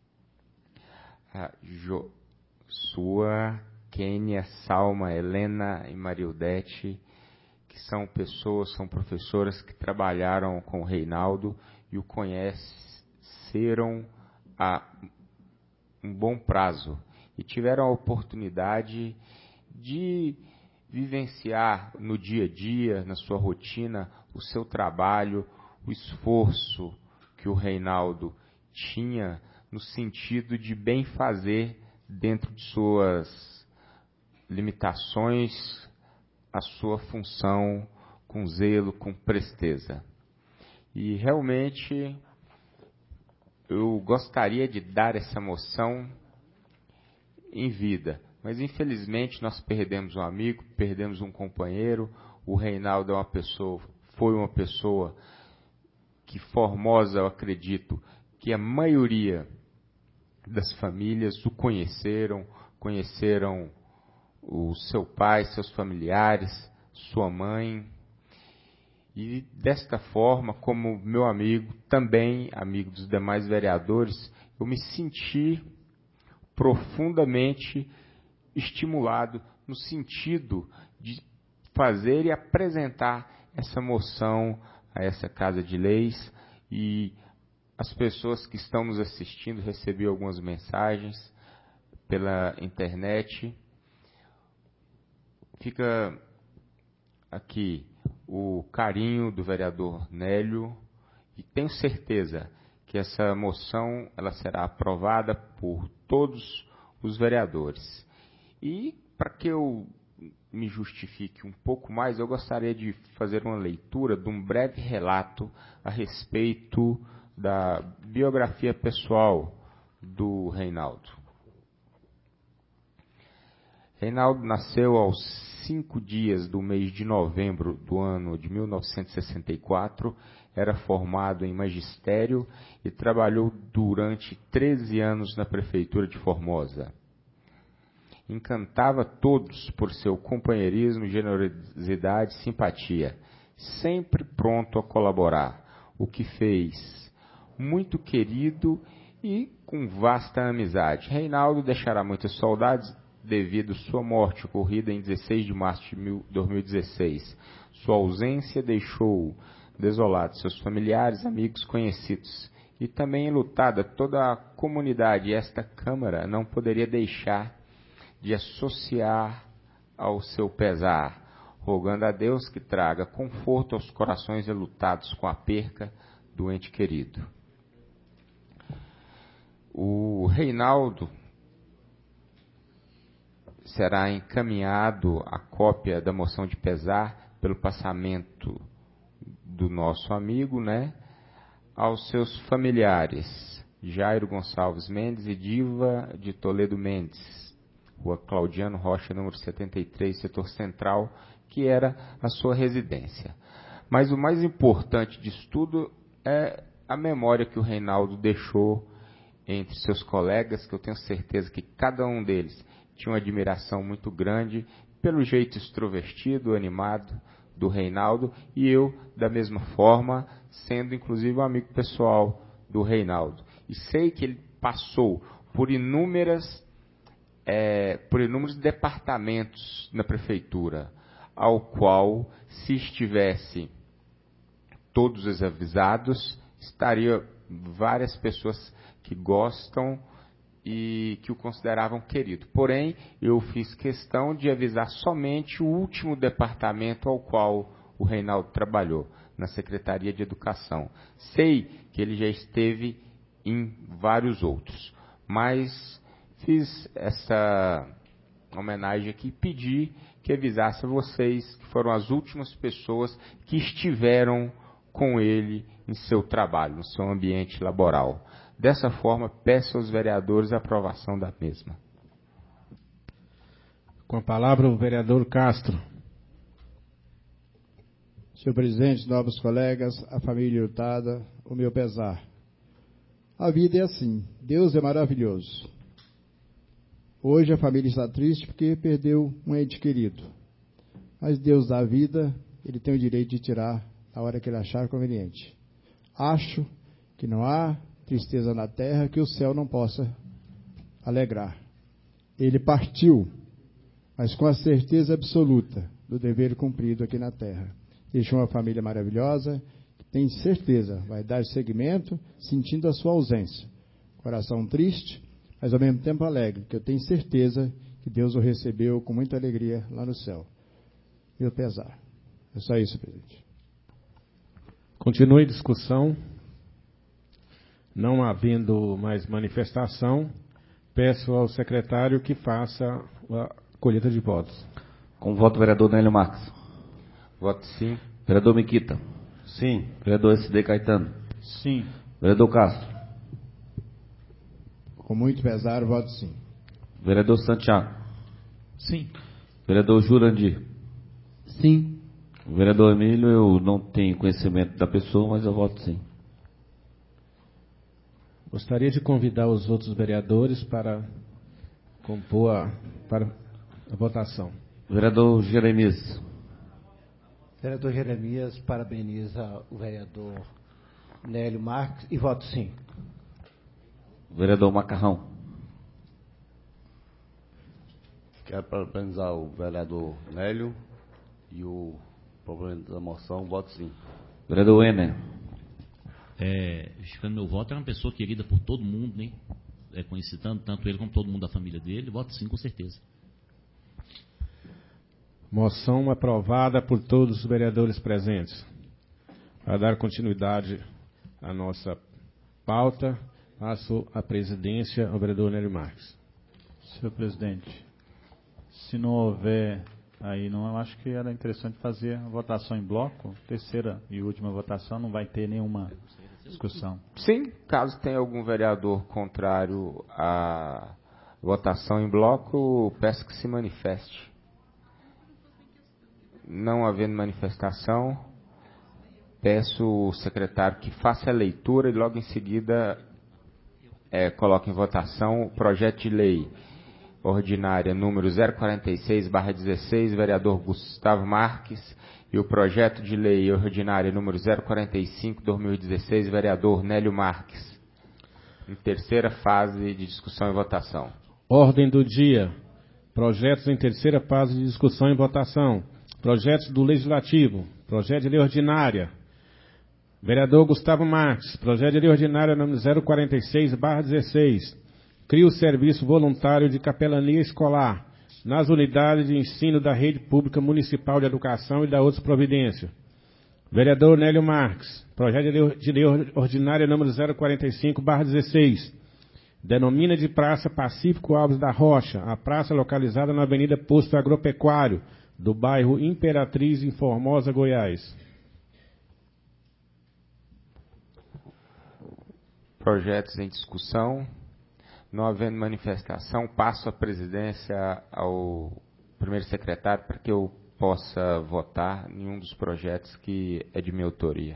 a Joshua, Kênia, Salma, Helena e Mariudete, que são pessoas, são professoras que trabalharam com o Reinaldo e o conheceram há um bom prazo e tiveram a oportunidade de vivenciar no dia a dia, na sua rotina, o seu trabalho, o esforço que o Reinaldo tinha no sentido de bem fazer dentro de suas limitações, a sua função com zelo, com presteza. E realmente eu gostaria de dar essa moção em vida, mas infelizmente nós perdemos um amigo, perdemos um companheiro. O Reinaldo é uma pessoa, foi uma pessoa que Formosa, eu acredito, que a maioria das famílias o conheceram, conheceram o seu pai, seus familiares, sua mãe. E desta forma, como meu amigo, também amigo dos demais vereadores, eu me senti profundamente estimulado no sentido de fazer e apresentar essa moção a essa Casa de Leis. E as pessoas que estão nos assistindo, recebi algumas mensagens pela internet. Fica aqui o carinho do vereador Nélio e tenho certeza que essa moção ela será aprovada por todos os vereadores. E para que eu me justifique um pouco mais, eu gostaria de fazer uma leitura de um breve relato a respeito da biografia pessoal do Reinaldo. Reinaldo nasceu aos cinco dias do mês de novembro do ano de mil novecentos e sessenta e quatro, era formado em magistério e trabalhou durante treze anos na prefeitura de Formosa. Encantava todos por seu companheirismo, generosidade e simpatia, sempre pronto a colaborar, o que fez muito querido e com vasta amizade. Reinaldo deixará muitas saudades devido à sua morte ocorrida em dezesseis de março de dois mil e dezesseis. Sua ausência deixou desolados seus familiares, amigos, conhecidos e também enlutada toda a comunidade. E esta Câmara não poderia deixar de associar ao seu pesar, rogando a Deus que traga conforto aos corações enlutados com a perca do ente querido. O Reinaldo será encaminhado a cópia da moção de pesar pelo passamento do nosso amigo, né, aos seus familiares, Jairo Gonçalves Mendes e Diva de Toledo Mendes, Rua Claudiano Rocha, número setenta e três, setor central, que era a sua residência. Mas o mais importante disso tudo é a memória que o Reinaldo deixou entre seus colegas, que eu tenho certeza que cada um deles tinha uma admiração muito grande pelo jeito extrovertido, animado do Reinaldo, e eu, da mesma forma, sendo inclusive um amigo pessoal do Reinaldo. E sei que ele passou por inúmeras, é, por inúmeros departamentos na prefeitura, ao qual, se estivesse todos os avisados, estaria várias pessoas que gostam e que o consideravam querido. Porém, eu fiz questão de avisar somente o último departamento ao qual o Reinaldo trabalhou, na Secretaria de Educação. Sei que ele já esteve em vários outros, mas fiz essa homenagem aqui e pedi que avisasse a vocês que foram as últimas pessoas que estiveram com ele em seu trabalho, no seu ambiente laboral. Dessa forma, peço aos vereadores a aprovação da mesma. Com a palavra o vereador Castro. Senhor presidente, nobres colegas, a família Hurtada, o meu pesar. A vida é assim, Deus é maravilhoso. Hoje a família está triste porque perdeu um ente querido. Mas Deus dá a vida, Ele tem o direito de tirar a hora que Ele achar conveniente. Acho que não há tristeza na terra que o céu não possa alegrar. Ele partiu, mas com a certeza absoluta do dever cumprido aqui na terra. Deixou uma família maravilhosa, que tem certeza, vai dar seguimento, sentindo a sua ausência. Coração triste, mas ao mesmo tempo alegre, porque eu tenho certeza que Deus o recebeu com muita alegria lá no céu. Meu pesar. É só isso, presidente. Continue a discussão. Não havendo mais manifestação, peço ao secretário que faça a colheita de votos. Com voto, vereador Nélio Marques. Voto sim. Vereador Miquita. Sim. Vereador S D Caetano. Sim. Vereador Castro. Com muito pesar, voto sim. Vereador Santiago. Sim. Vereador Jurandir. Sim. Vereador Emílio, eu não tenho conhecimento da pessoa, mas eu voto sim. Gostaria de convidar os outros vereadores para compor a, para a votação. Vereador Jeremias. Vereador Jeremias parabeniza o vereador Nélio Marques e voto sim. Vereador Macarrão. Quero parabenizar o vereador Nélio e o proponente da moção, voto sim. Vereador Ener. É, justificando meu voto, é uma pessoa querida por todo mundo, né? É, conhecido tanto ele como todo mundo da família dele. Voto sim, com certeza. Moção aprovada por todos os vereadores presentes. Para dar continuidade à nossa pauta, passo a presidência ao vereador Nélio Marques. Senhor presidente, se não houver aí, não, eu acho que era interessante fazer a votação em bloco. Terceira e última votação, não vai ter nenhuma discussão. Sim, caso tenha algum vereador contrário à votação em bloco, peço que se manifeste. Não havendo manifestação, peço o secretário que faça a leitura e logo em seguida é, coloque em votação o projeto de lei ordinária número zero quarenta e seis barra dezesseis, vereador Gustavo Marques, e o projeto de lei ordinária número zero quarenta e cinco barra dois mil e dezesseis, vereador Nélio Marques, em terceira fase de discussão e votação. Ordem do dia. Projetos em terceira fase de discussão e votação. Projetos do Legislativo. Projeto de lei ordinária. Vereador Gustavo Marques. Projeto de lei ordinária número zero quarenta e seis barra dezesseis. Cria o serviço voluntário de capelania escolar nas unidades de ensino da rede pública municipal de educação e da outras providências. Vereador Nélio Marques. Projeto de lei, de lei ordinária número zero quarenta e cinco barra dezesseis. Denomina de Praça Pacífico Alves da Rocha a praça localizada na Avenida Posto Agropecuário, do bairro Imperatriz, em Formosa, Goiás. projetos em discussão. Não havendo manifestação, passo a presidência ao primeiro secretário para que eu possa votar em um dos projetos que é de minha autoria.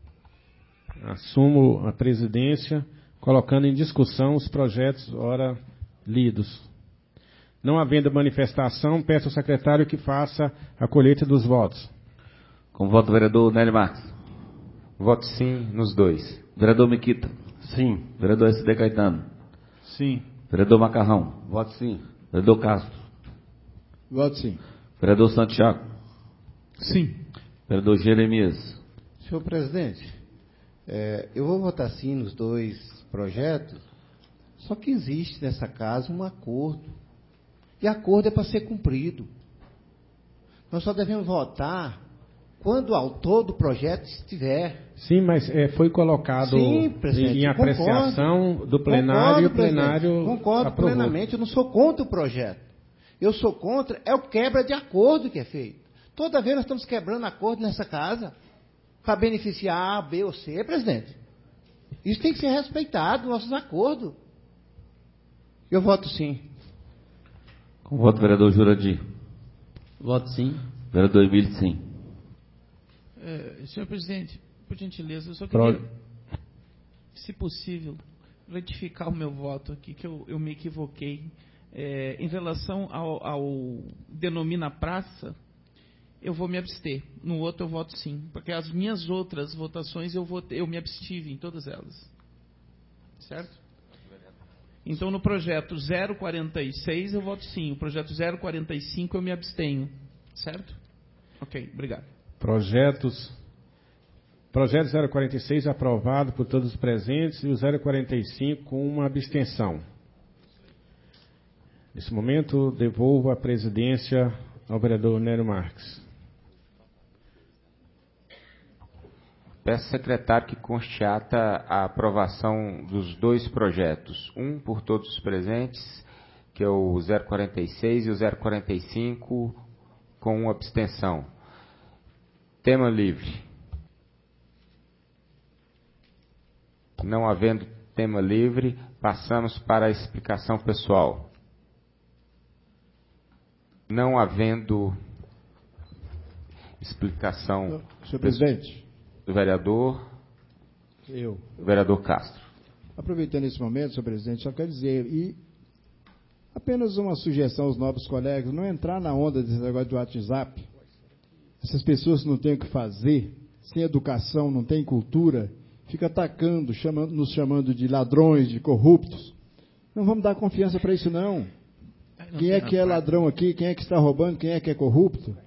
Assumo a presidência, colocando em discussão os projetos ora lidos. Não havendo manifestação, peço ao secretário que faça a colheita dos votos. Com voto, vereador Nélio Marques. Voto sim nos dois. Vereador Miquita. Sim. Vereador S D Caetano. Sim. Vereador Macarrão. Voto sim. Vereador Castro. Voto sim. Vereador Santiago. Sim. Vereador Jeremias. Senhor presidente, é, eu vou votar sim nos dois projetos, só que existe nessa casa um acordo. E acordo é para ser cumprido. Nós só devemos votar quando o autor do projeto estiver. Sim, mas é, foi colocado Sim, em, em apreciação concordo, do plenário e o concordo, plenário Concordo aprovou. plenamente, eu não sou contra o projeto. Eu sou contra, é o quebra de acordo que é feito. Toda vez nós estamos quebrando acordo nessa casa para beneficiar A, B ou C, presidente. Isso tem que ser respeitado, nossos acordos. Eu voto sim. Com voto, vereador Jurandir. Voto sim. Vereador Emílio, sim. É, senhor presidente, por gentileza, eu só queria, Pro... se possível, retificar o meu voto aqui, que eu, eu me equivoquei. É, em relação ao, ao denomina praça, eu vou me abster. No outro eu voto sim, porque as minhas outras votações eu, votei, eu me abstive em todas elas. Certo? Então no projeto zero quarenta e seis eu voto sim, o projeto zero quarenta e cinco eu me abstenho. Certo? Ok, obrigado. Projetos. Projeto zero quarenta e seis aprovado por todos os presentes e o zero quarenta e cinco com uma abstenção. Nesse momento, devolvo a presidência ao vereador Nélio Marques. Peço ao secretário que conste ata a aprovação dos dois projetos. Um por todos os presentes, que é o zero quarenta e seis e o zero quarenta e cinco, com uma abstenção. Tema livre. Não havendo tema livre, passamos para a explicação pessoal. Não havendo explicação Senhor presidente, do vereador, eu. vereador Castro. Aproveitando esse momento, senhor presidente, só quero dizer, e apenas uma sugestão aos nobres colegas, não entrar na onda desse negócio do WhatsApp. Essas pessoas não têm o que fazer, sem educação, não têm cultura, fica atacando, chamando, nos chamando de ladrões, de corruptos. Não vamos dar confiança para isso, não. Quem é que é ladrão aqui? Quem é que está roubando? Quem é que é corrupto?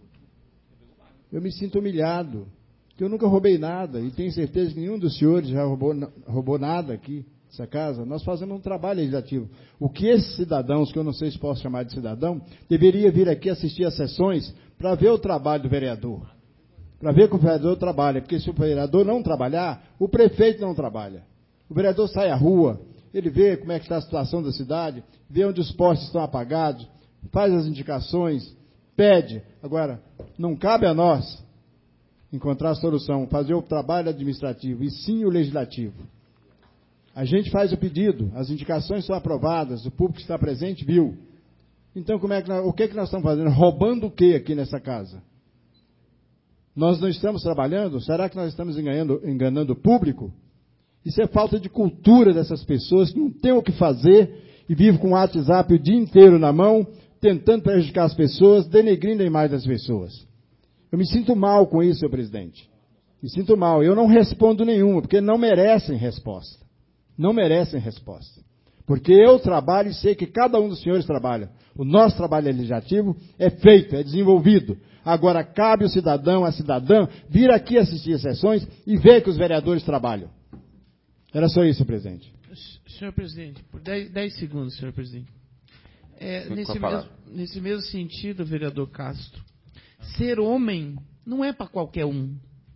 Eu me sinto humilhado, que eu nunca roubei nada, e tenho certeza que nenhum dos senhores já roubou, roubou nada aqui, nessa casa. Nós fazemos um trabalho legislativo. O que esses cidadãos, que eu não sei se posso chamar de cidadão, deveria vir aqui assistir às sessões para ver o trabalho do vereador. Para ver que o vereador trabalha, porque se o vereador não trabalhar, o prefeito não trabalha. O vereador sai à rua, ele vê como é que está a situação da cidade, vê onde os postes estão apagados, faz as indicações, pede. Agora, não cabe a nós encontrar a solução, fazer o trabalho administrativo, e sim o legislativo. A gente faz o pedido, as indicações são aprovadas, o público que está presente viu. Então, como é que nós, o que, é que nós estamos fazendo? Roubando o que aqui nessa casa? Nós não estamos trabalhando? Será que nós estamos enganando, enganando o público? Isso é falta de cultura dessas pessoas que não têm o que fazer e vivem com o WhatsApp o dia inteiro na mão, tentando prejudicar as pessoas, denegrindo a imagem das pessoas. Eu me sinto mal com isso, senhor presidente. Me sinto mal. Eu não respondo nenhuma, porque não merecem resposta. Não merecem resposta. Porque eu trabalho e sei que cada um dos senhores trabalha. O nosso trabalho legislativo é feito, é desenvolvido. Agora cabe o cidadão, a cidadã, vir aqui assistir as sessões e ver que os vereadores trabalham. Era só isso, presidente. Senhor presidente, por dez segundos, senhor presidente. É, nesse, mesmo, nesse mesmo sentido, vereador Castro, ser homem não é para qualquer um.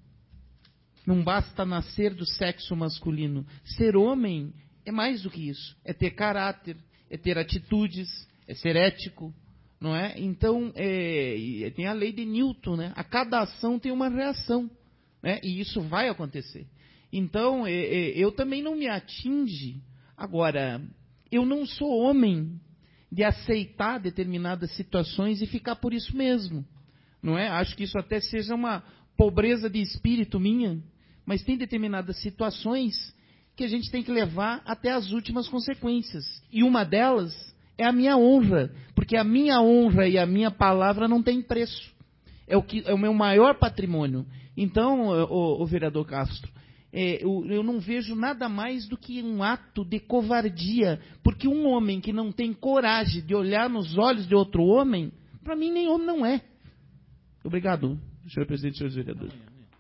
Não basta nascer do sexo masculino. Ser homem é mais do que isso. É ter caráter, é ter atitudes, é ser ético, não é? Então, é, tem a lei de Newton, né? A cada ação tem uma reação, né? E isso vai acontecer. Então, eu também não me atinge. Agora, eu não sou homem de aceitar determinadas situações e ficar por isso mesmo. Não é? Acho que isso até seja uma pobreza de espírito minha, mas tem determinadas situações que a gente tem que levar até as últimas consequências. E uma delas é a minha honra, porque a minha honra e a minha palavra não tem preço. É o, que, é o meu maior patrimônio. Então, o, o vereador Castro, é, eu, eu não vejo nada mais do que um ato de covardia, porque um homem que não tem coragem de olhar nos olhos de outro homem, para mim nem homem não é. Obrigado, senhor presidente e senhores vereadores.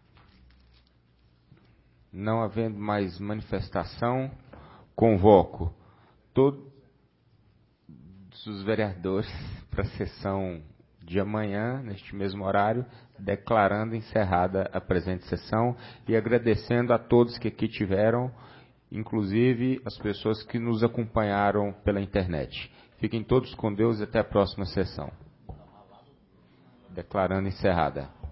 Não havendo mais manifestação, convoco todos os vereadores para a sessão de amanhã, neste mesmo horário, declarando encerrada a presente sessão e agradecendo a todos que aqui tiveram, inclusive as pessoas que nos acompanharam pela internet. Fiquem todos com Deus e até a próxima sessão. Declarando encerrada.